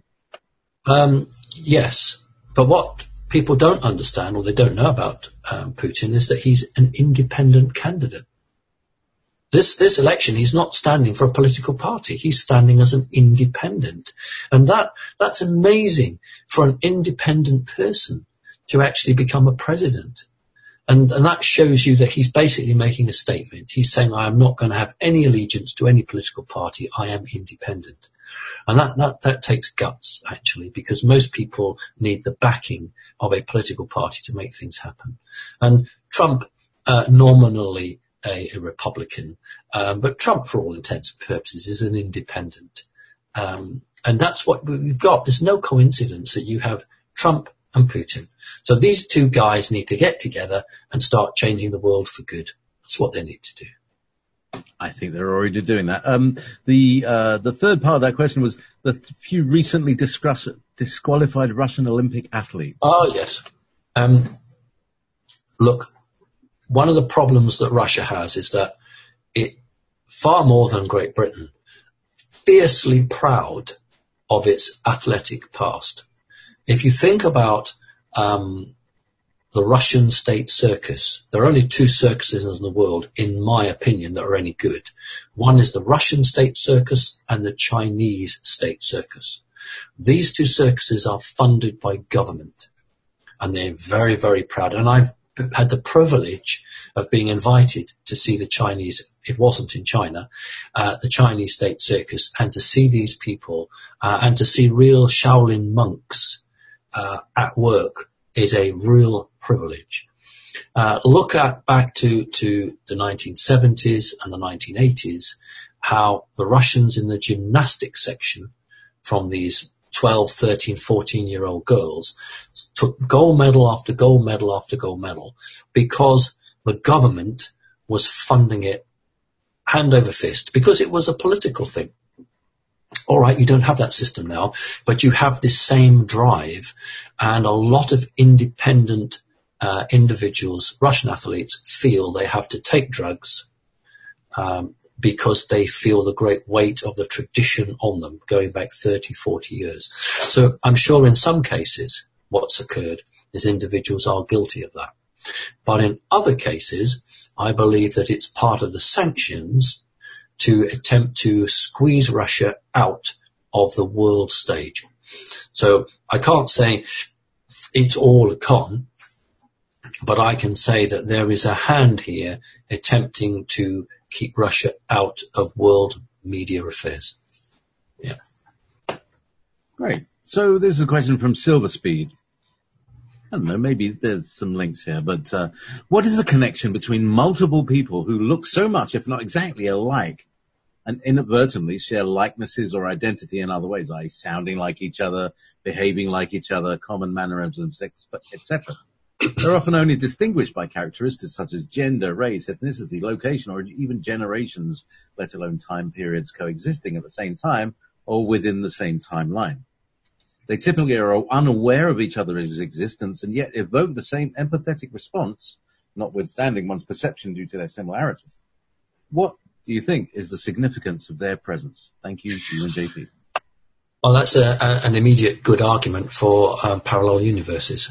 Yes. But what people don't understand, or they don't know about Putin, is that he's an independent candidate. This election, he's not standing for a political party. He's standing as an independent. And that's amazing for an independent person to actually become a president. And that shows you that he's basically making a statement. He's saying, I am not going to have any allegiance to any political party. I am independent. And that takes guts, actually, because most people need the backing of a political party to make things happen. And Trump, nominally a Republican, but Trump, for all intents and purposes, is an independent. And that's what we've got. There's no coincidence that you have Trump and Putin. So these two guys need to get together and start changing the world for good. That's what they need to do. I think they're already doing that. The third part of that question was the few recently disqualified Russian Olympic athletes. Oh, yes. Look, one of the problems that Russia has is that it, far more than Great Britain, fiercely proud of its athletic past. If you think about the Russian state circus, there are only two circuses in the world, in my opinion, that are any good. One is the Russian state circus and the Chinese state circus. These two circuses are funded by government, and they're very, very proud. And I've had the privilege of being invited to see the Chinese, it wasn't in China, the Chinese state circus, and to see these people and to see real Shaolin monks at work is a real privilege. Look back to the 1970s and the 1980s, how the Russians in the gymnastics section, from these 12, 13, 14-year-old girls, took gold medal after gold medal after gold medal because the government was funding it hand over fist, because it was a political thing. All right, you don't have that system now, but you have this same drive, and a lot of independent individuals, Russian athletes, feel they have to take drugs because they feel the great weight of the tradition on them going back 30, 40 years. So I'm sure in some cases what's occurred is individuals are guilty of that. But in other cases, I believe that it's part of the sanctions to attempt to squeeze Russia out of the world stage. So I can't say it's all a con, but I can say that there is a hand here attempting to keep Russia out of world media affairs. Yeah. Great. So this is a question from Silverspeed. I don't know, maybe there's some links here, but what is the connection between multiple people who look so much, if not exactly alike, and inadvertently share likenesses or identity in other ways, i.e. sounding like each other, behaving like each other, common mannerisms, etc.? They're often only distinguished by characteristics such as gender, race, ethnicity, location, or even generations, let alone time periods coexisting at the same time or within the same timeline. They typically are unaware of each other's existence and yet evoke the same empathetic response, notwithstanding one's perception due to their similarities. What do you think is the significance of their presence? Thank you to you and JP. Well, that's an immediate good argument for parallel universes.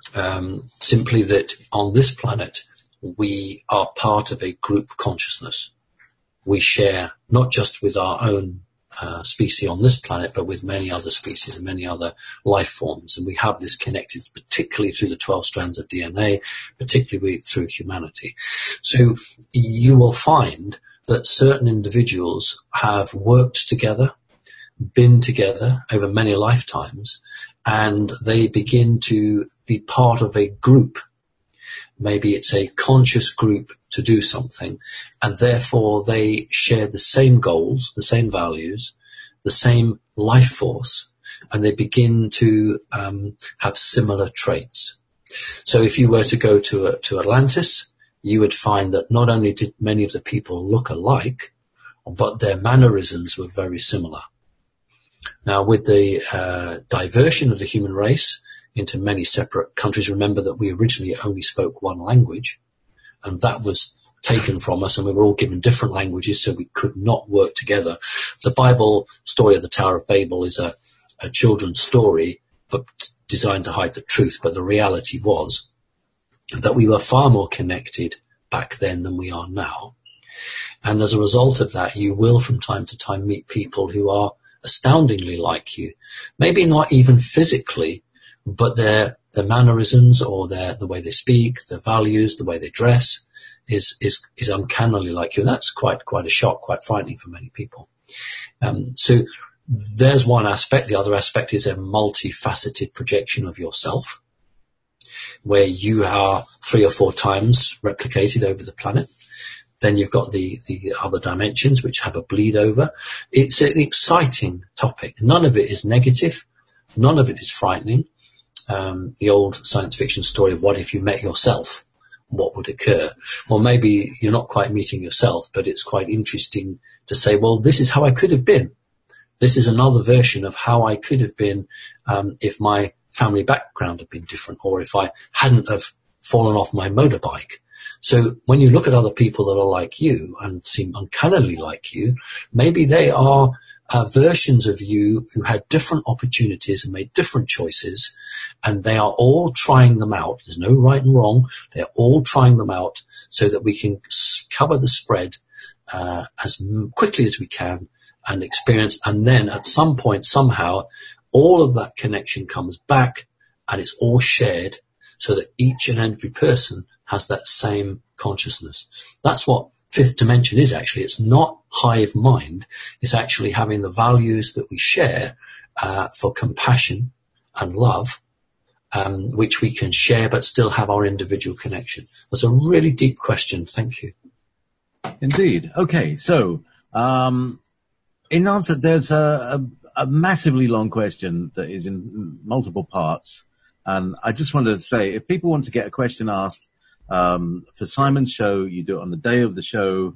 Simply that on this planet, we are part of a group consciousness. We share not just with our own species on this planet, but with many other species and many other life forms. And we have this connected particularly through the 12 strands of DNA, particularly through humanity. So you will find that certain individuals have worked together, been together over many lifetimes, and they begin to be part of a group. Maybe it's a conscious group to do something, and therefore they share the same goals, the same values, the same life force, and they begin to have similar traits. So if you were to go to Atlantis, you would find that not only did many of the people look alike, but their mannerisms were very similar. Now, with the diversion of the human race into many separate countries, remember that we originally only spoke one language, and that was taken from us, and we were all given different languages, so we could not work together. The Bible story of the Tower of Babel is a children's story, but designed to hide the truth. But the reality was that we were far more connected back then than we are now. And as a result of that, you will from time to time meet people who are astoundingly like you. Maybe not even physically, but their mannerisms or the way they speak, their values, the way they dress is uncannily like you. And that's quite a shock, quite frightening for many people. So there's one aspect. The other aspect is a multifaceted projection of yourself, where you are 3 or 4 times replicated over the planet. Then you've got the other dimensions which have a bleed over. It's an exciting topic. None of it is negative. None of it is frightening. The old science fiction story of what if you met yourself, what would occur? Well, maybe you're not quite meeting yourself, but it's quite interesting to say, well, this is how I could have been. This is another version of how I could have been if my family background had been different, or if I hadn't have fallen off my motorbike. So when you look at other people that are like you and seem uncannily like you, maybe they are versions of you who had different opportunities and made different choices, and they are all trying them out. There's no right and wrong. They're all trying them out so that we can cover the spread as quickly as we can and experience. And then at some point, somehow, all of that connection comes back and it's all shared so that each and every person has that same consciousness. That's what fifth dimension is actually. It's not hive mind. It's actually having the values that we share for compassion and love, which we can share but still have our individual connection. That's a really deep question. Thank you. Indeed. Okay, so in answer, there's a massively long question that is in multiple parts. And I just wanted to say, if people want to get a question asked for Simon's show, you do it on the day of the show,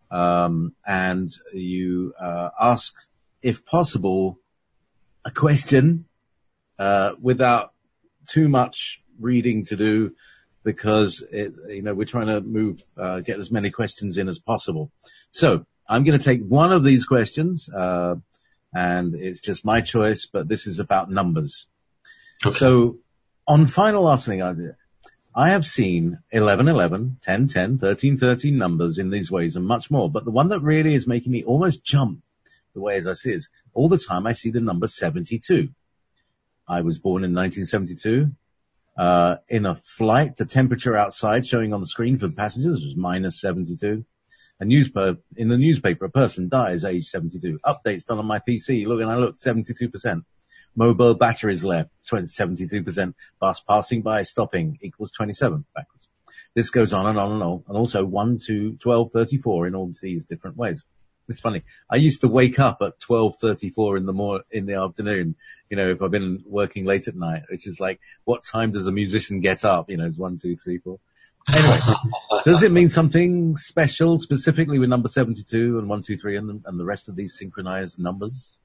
and you ask, if possible, a question without too much reading to do, because we're trying to get as many questions in as possible. So I'm going to take one of these questions, and it's just my choice, but this is about numbers. Okay. So on Final Answering Idea, I have seen 1111, 1010, 1313 numbers in these ways and much more, but the one that really is making me almost jump the way as I see is all the time I see the number 72. I was born in 1972. In a flight, the temperature outside showing on the screen for passengers was minus 72. In the newspaper, a person dies age 72. Updates done on my PC. Look, 72%. Mobile batteries left, 72%. Bus passing by, stopping, equals 27 backwards. This goes on and on and on. And also 1 to 12:34 in all these different ways. It's funny. I used to wake up at 12:34 in the afternoon, if I've been working late at night, which is like, what time does a musician get up? It's 1, 2, 3, 4. Anyway, does it mean something special specifically with number 72 and 1, 2, 3 and the rest of these synchronized numbers?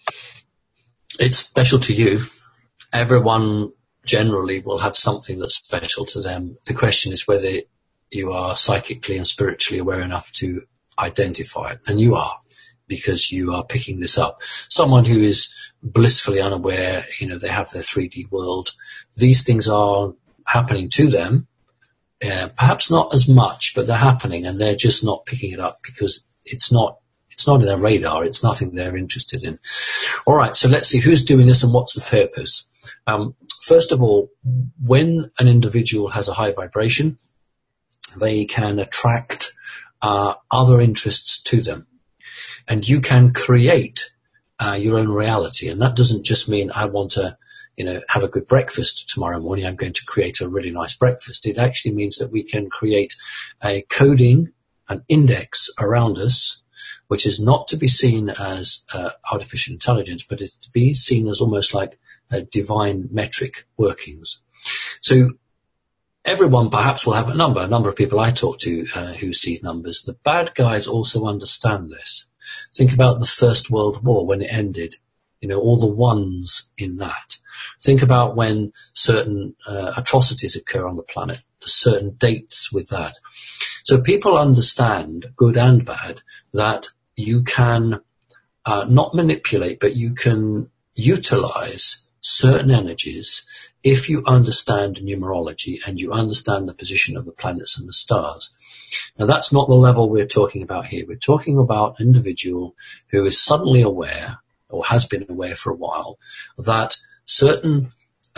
It's special to you. Everyone generally will have something that's special to them. The question is whether you are psychically and spiritually aware enough to identify it. And you are, because you are picking this up. Someone who is blissfully unaware, they have their 3D world. These things are happening to them. Perhaps not as much, but they're happening, and they're just not picking it up because it's not in their radar. It's nothing they're interested in. All right, so let's see who's doing this and what's the purpose. First of all, when an individual has a high vibration, they can attract other interests to them, and you can create your own reality. And that doesn't just mean I want to have a good breakfast tomorrow morning. I'm going to create a really nice breakfast. It actually means that we can create a coding, an index around us, which is not to be seen as artificial intelligence, but it's to be seen as almost like divine metric workings. So everyone perhaps will have a number of people I talk to who see numbers. The bad guys also understand this. Think about the First World War when it ended. All the ones in that. Think about when certain atrocities occur on the planet, certain dates with that. So people understand, good and bad, that you can not manipulate, but you can utilize certain energies if you understand numerology and you understand the position of the planets and the stars. Now, that's not the level we're talking about here. We're talking about an individual who is suddenly aware, or has been aware for a while, that certain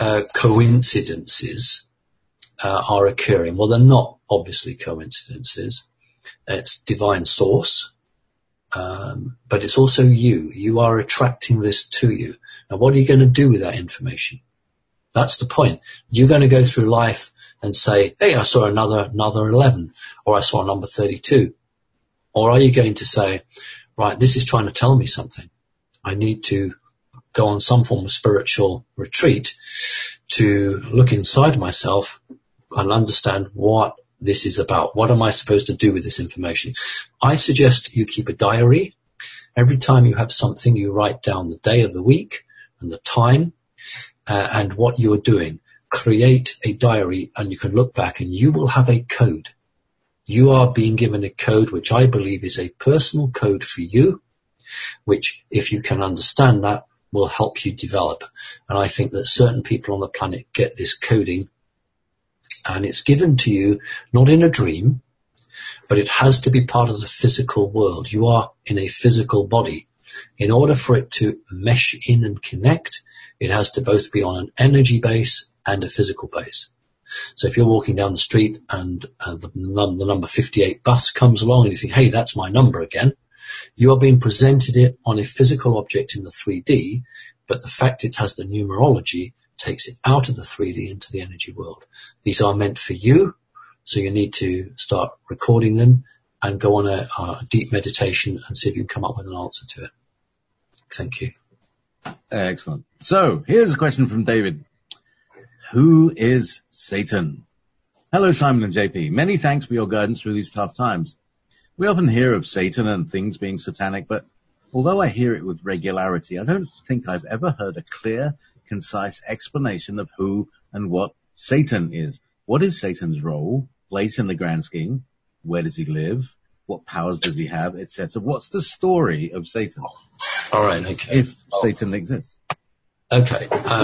coincidences are occurring. Well, they're not obviously coincidences. It's divine source, but it's also you. You are attracting this to you. Now, what are you going to do with that information? That's the point. You're going to go through life and say, hey, I saw another 11, or I saw number 32. Or are you going to say, right, this is trying to tell me something. I need to go on some form of spiritual retreat to look inside myself and understand what this is about. What am I supposed to do with this information? I suggest you keep a diary. Every time you have something, you write down the day of the week and the time and what you're doing. Create a diary, and you can look back and you will have a code. You are being given a code which I believe is a personal code for you, which, if you can understand that, will help you develop. And I think that certain people on the planet get this coding, and it's given to you not in a dream, but it has to be part of the physical world. You are in a physical body. In order for it to mesh in and connect, it has to both be on an energy base and a physical base. So if you're walking down the street and the number 58 bus comes along and you think, hey, that's my number again, you are being presented it on a physical object in the 3D, but the fact it has the numerology takes it out of the 3D into the energy world. These are meant for you, so you need to start recording them and go on a deep meditation and see if you can come up with an answer to it. Thank you. Excellent. So here's a question from David. Who is Satan? Hello, Simon and JP. Many thanks for your guidance through these tough times. We often hear of Satan and things being satanic, but although I hear it with regularity, I don't think I've ever heard a clear, concise explanation of who and what Satan is. What is Satan's role, place in the grand scheme? Where does he live? What powers does he have, etc.? What's the story of Satan? All right, okay. If Satan exists. Okay.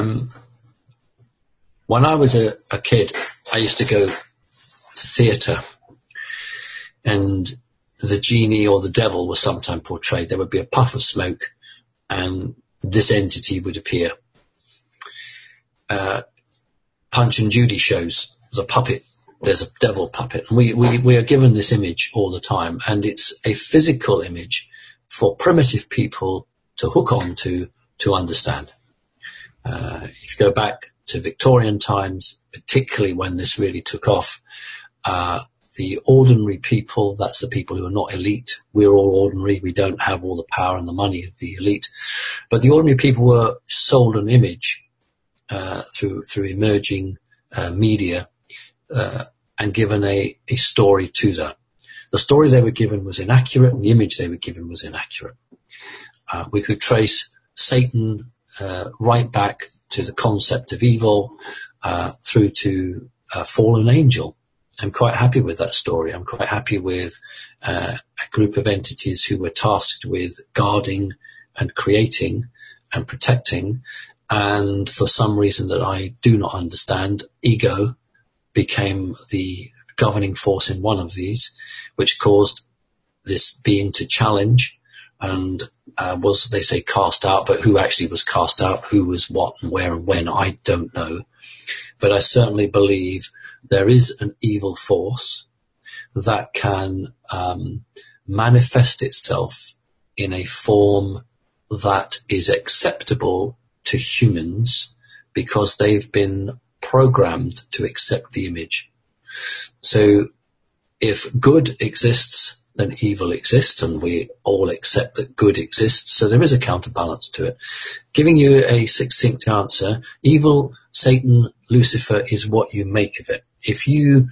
When I was a kid, I used to go to theatre, and the genie or the devil was sometimes portrayed. There would be a puff of smoke, and this entity would appear. Part Punch and Judy shows. There's a puppet. There's a devil puppet. And we are given this image all the time, and it's a physical image for primitive people to hook on to understand. If you go back to Victorian times, particularly when this really took off, the ordinary people, that's the people who are not elite. We're all ordinary. We don't have all the power and the money of the elite. But the ordinary people were sold an image through emerging media and given a story to that. The story they were given was inaccurate, and the image they were given was inaccurate. We could trace Satan right back to the concept of evil through to a fallen angel. I'm quite happy with that story. I'm quite happy with a group of entities who were tasked with guarding and creating and protecting, and for some reason that I do not understand, ego became the governing force in one of these, which caused this being to challenge and was, they say, cast out, but who actually was cast out, who was what and where and when, I don't know. But I certainly believe there is an evil force that can manifest itself in a form that is acceptable to humans because they've been programmed to accept the image. So if good exists, then evil exists, and we all accept that good exists. So there is a counterbalance to it. Giving you a succinct answer, evil, Satan, Lucifer is what you make of it. If you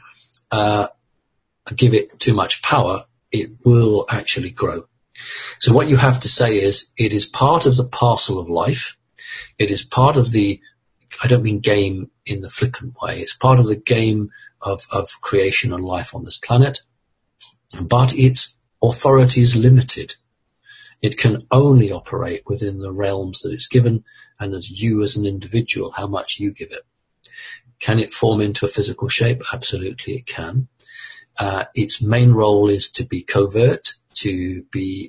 give it too much power, it will actually grow. So what you have to say is, it is part of the parcel of life. It is part of the, I don't mean game in the flippant way, it's part of the game of creation and life on this planet. But its authority is limited. It can only operate within the realms that it's given, and as you as an individual, how much you give it. Can it form into a physical shape? Absolutely it can. Its main role is to be covert, to be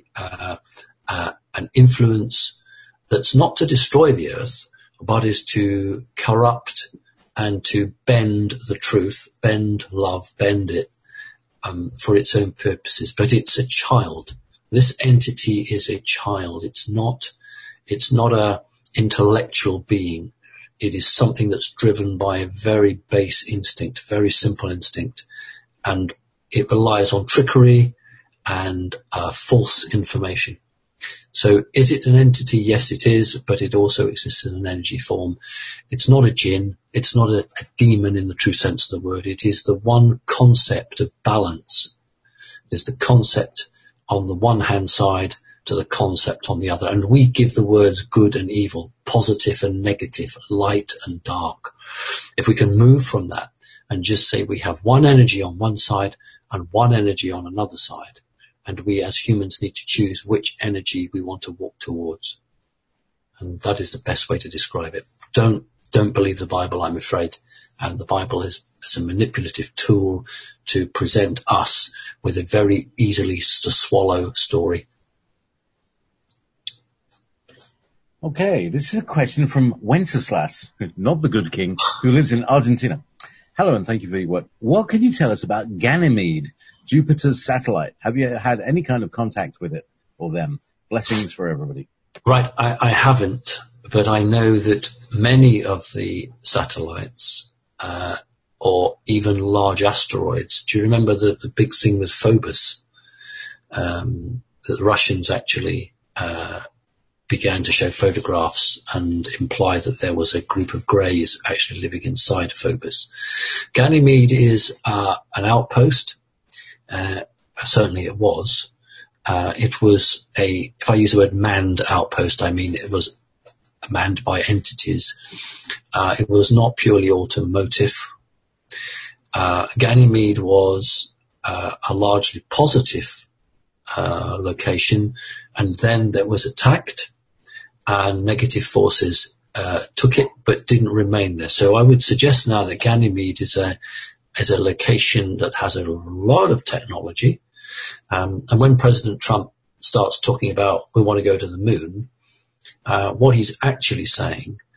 an influence that's not to destroy the earth, but is to corrupt and to bend the truth, bend love, bend it for its own purposes. But it's a child. This entity is a child. It's not a intellectual being. It is something that's driven by a very base instinct, very simple instinct, and it relies on trickery and false information. So is it an entity? Yes, it is, but it also exists in an energy form. It's not a jinn. It's not a demon in the true sense of the word. It is the one concept of balance. It is the concept on the one hand side to the concept on the other. And we give the words good and evil, positive and negative, light and dark. If we can move from that and just say we have one energy on one side and one energy on another side, and we as humans need to choose which energy we want to walk towards. And that is the best way to describe it. Don't believe the Bible, I'm afraid. And the Bible is a manipulative tool to present us with a very easily to swallow story. Okay, this is a question from Wenceslas, not the good king, who lives in Argentina. Hello, and thank you for your work. What can you tell us about Ganymede, Jupiter's satellite? Have you had any kind of contact with it or them? Blessings for everybody. Right, I haven't, but I know that many of the satellites, or even large asteroids, do you remember the big thing with Phobos, that the Russians actually began to show photographs and imply that there was a group of greys actually living inside Phobos. Ganymede is an outpost. Certainly it was. It was if I use the word manned outpost, I mean it was manned by entities. It was not purely automotive. Ganymede was a largely positive location, and then that was attacked, and negative forces took it but didn't remain there. So I would suggest now that Ganymede is a location that has a lot of technology. And when President Trump starts talking about we want to go to the moon, what he's actually saying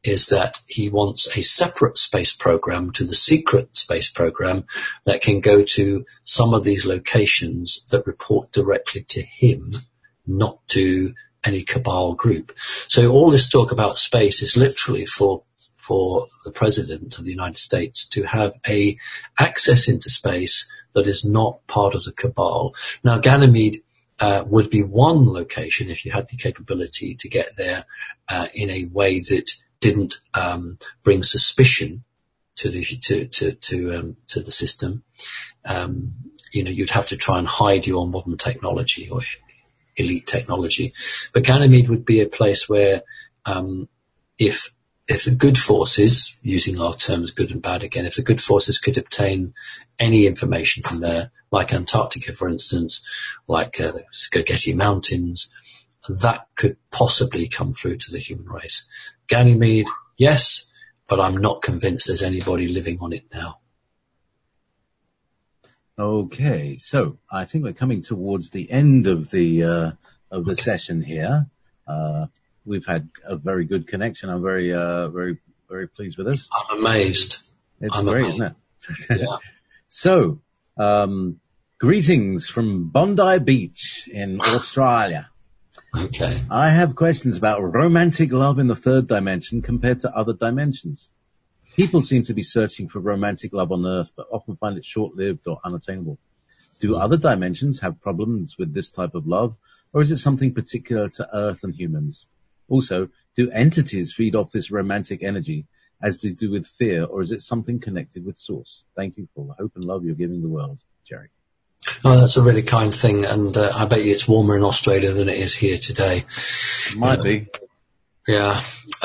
is that he wants a separate space program to the secret space program that can go to some of these locations that report directly to him, not to any cabal group. So all this talk about space is literally for the President of the United States to have a access into space that is not part of the cabal. Now, Ganymede would be one location if you had the capability to get there in a way that didn't bring suspicion to the system. You'd have to try and hide your modern technology or elite technology. But Ganymede would be a place where if the good forces, using our terms good and bad again, if the good forces could obtain any information from there, like Antarctica, for instance, like the Skageti Mountains, that could possibly come through to the human race. Ganymede, yes, but I'm not convinced there's anybody living on it now. Okay, so I think we're coming towards the end of the session here. We've had a very good connection. I'm very, very, very pleased with this. I'm amazed. It's great, isn't it? Yeah. So, greetings from Bondi Beach in Australia. Okay. I have questions about romantic love in the third dimension compared to other dimensions. People seem to be searching for romantic love on Earth, but often find it short-lived or unattainable. Do other dimensions have problems with this type of love, or is it something particular to Earth and humans? Also, do entities feed off this romantic energy as they do with fear, or is it something connected with source? Thank you for the hope and love you're giving the world, Jerry. Oh, that's a really kind thing, and I bet you it's warmer in Australia than it is here today. Might be. Yeah.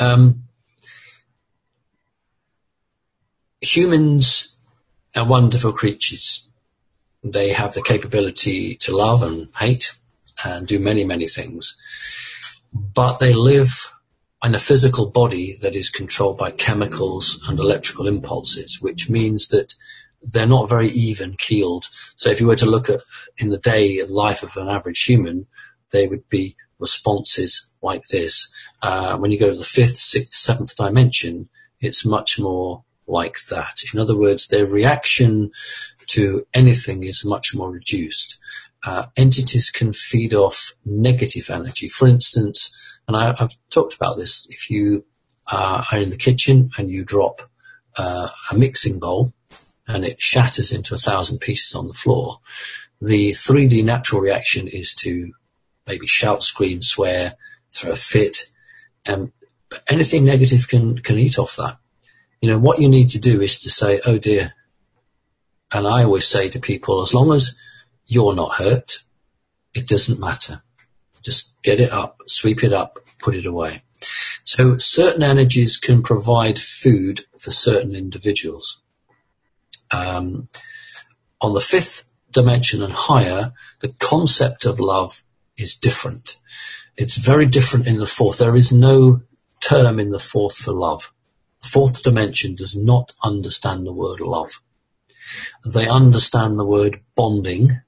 Humans are wonderful creatures. They have the capability to love and hate and do many, many things. But they live in a physical body that is controlled by chemicals and electrical impulses, which means that they're not very even-keeled. So if you were to look at, in the day, life of an average human, they would be responses like this. When you go to the fifth, sixth, seventh dimension, it's much more like that. In other words, their reaction to anything is much more reduced. Entities can feed off negative energy. For instance, and I've talked about this, if you are in the kitchen and you drop a mixing bowl and it shatters into 1,000 pieces on the floor, the 3D natural reaction is to maybe shout, scream, swear, throw a fit. But anything negative can eat off that. What you need to do is to say, oh dear. And I always say to people, as long as you're not hurt, it doesn't matter. Just get it up, sweep it up, put it away. So certain energies can provide food for certain individuals. On the fifth dimension and higher, the concept of love is different. It's very different in the fourth. There is no term in the fourth for love. The fourth dimension does not understand the word love. They understand the word bonding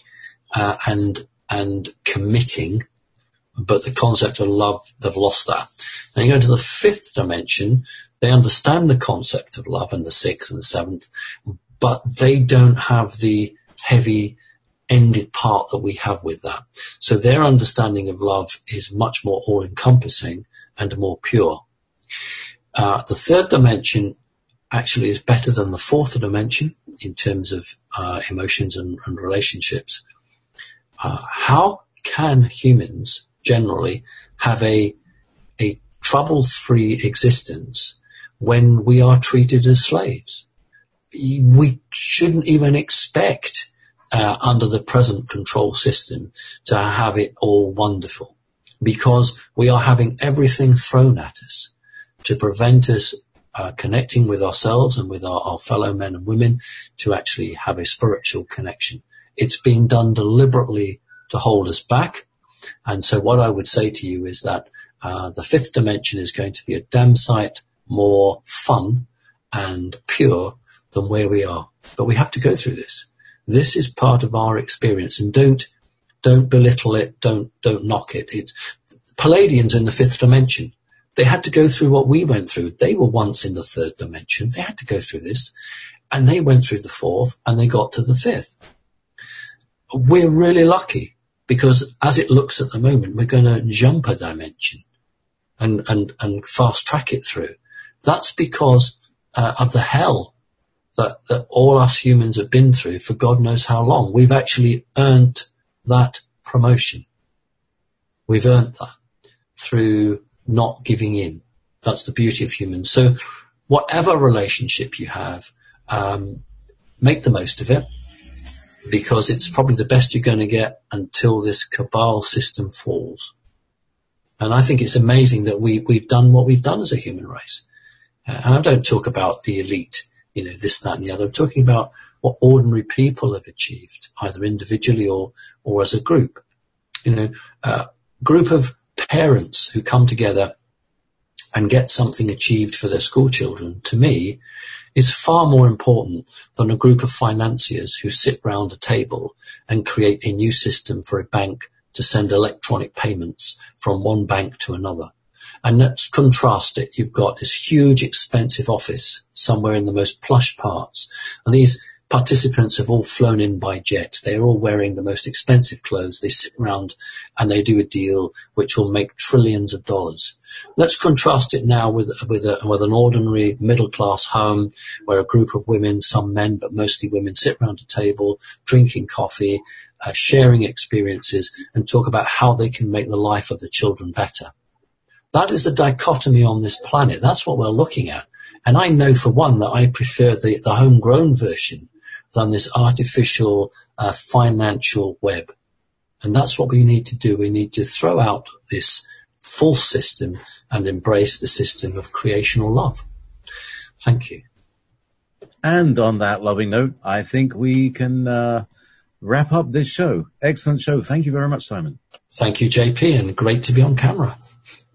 and committing, but the concept of love, they've lost that. And you go to the fifth dimension, they understand the concept of love, and the sixth and the seventh, but they don't have the heavy ended part that we have with that. So their understanding of love is much more all-encompassing and more pure. The third dimension actually is better than the fourth dimension in terms of emotions and relationships. How can humans generally have a trouble-free existence when we are treated as slaves? We shouldn't even expect under the present control system to have it all wonderful, because we are having everything thrown at us to prevent us connecting with ourselves and with our fellow men and women to actually have a spiritual connection. It's being done deliberately to hold us back. And so what I would say to you is that the fifth dimension is going to be a damn sight more fun and pure than where we are. But we have to go through this. This is part of our experience, and don't belittle it, don't knock it. It's Palladians in the fifth dimension. They had to go through what we went through. They were once in the third dimension. They had to go through this, and they went through the fourth, and they got to the fifth. We're really lucky, because as it looks at the moment, we're going to jump a dimension and fast track it through. That's because of the hell that all us humans have been through for God knows how long. We've actually earned that promotion. We've earned that through not giving in. That's the beauty of humans. So whatever relationship you have, make the most of it, because it's probably the best you're going to get until this cabal system falls. And I think it's amazing that we've done what we've done as a human race. And I don't talk about the elite, this, that, and the other. I'm talking about what ordinary people have achieved, either individually or as a group. Group of parents who come together and get something achieved for their school children, to me, is far more important than a group of financiers who sit round a table and create a new system for a bank to send electronic payments from one bank to another. And let's contrast it. You've got this huge, expensive office somewhere in the most plush parts. And these participants have all flown in by jet. They're all wearing the most expensive clothes. They sit around and they do a deal which will make trillions of dollars. Let's contrast it now with an ordinary middle-class home where a group of women, some men, but mostly women, sit around a table, drinking coffee, sharing experiences, and talk about how they can make the life of the children better. That is the dichotomy on this planet. That's what we're looking at. And I know, for one, that I prefer the homegrown version than this artificial financial web. And that's what we need to do. We need to throw out this false system and embrace the system of creational love. Thank you. And on that loving note, I think we can wrap up this show. Excellent show. Thank you very much, Simon. Thank you, JP, and great to be on camera.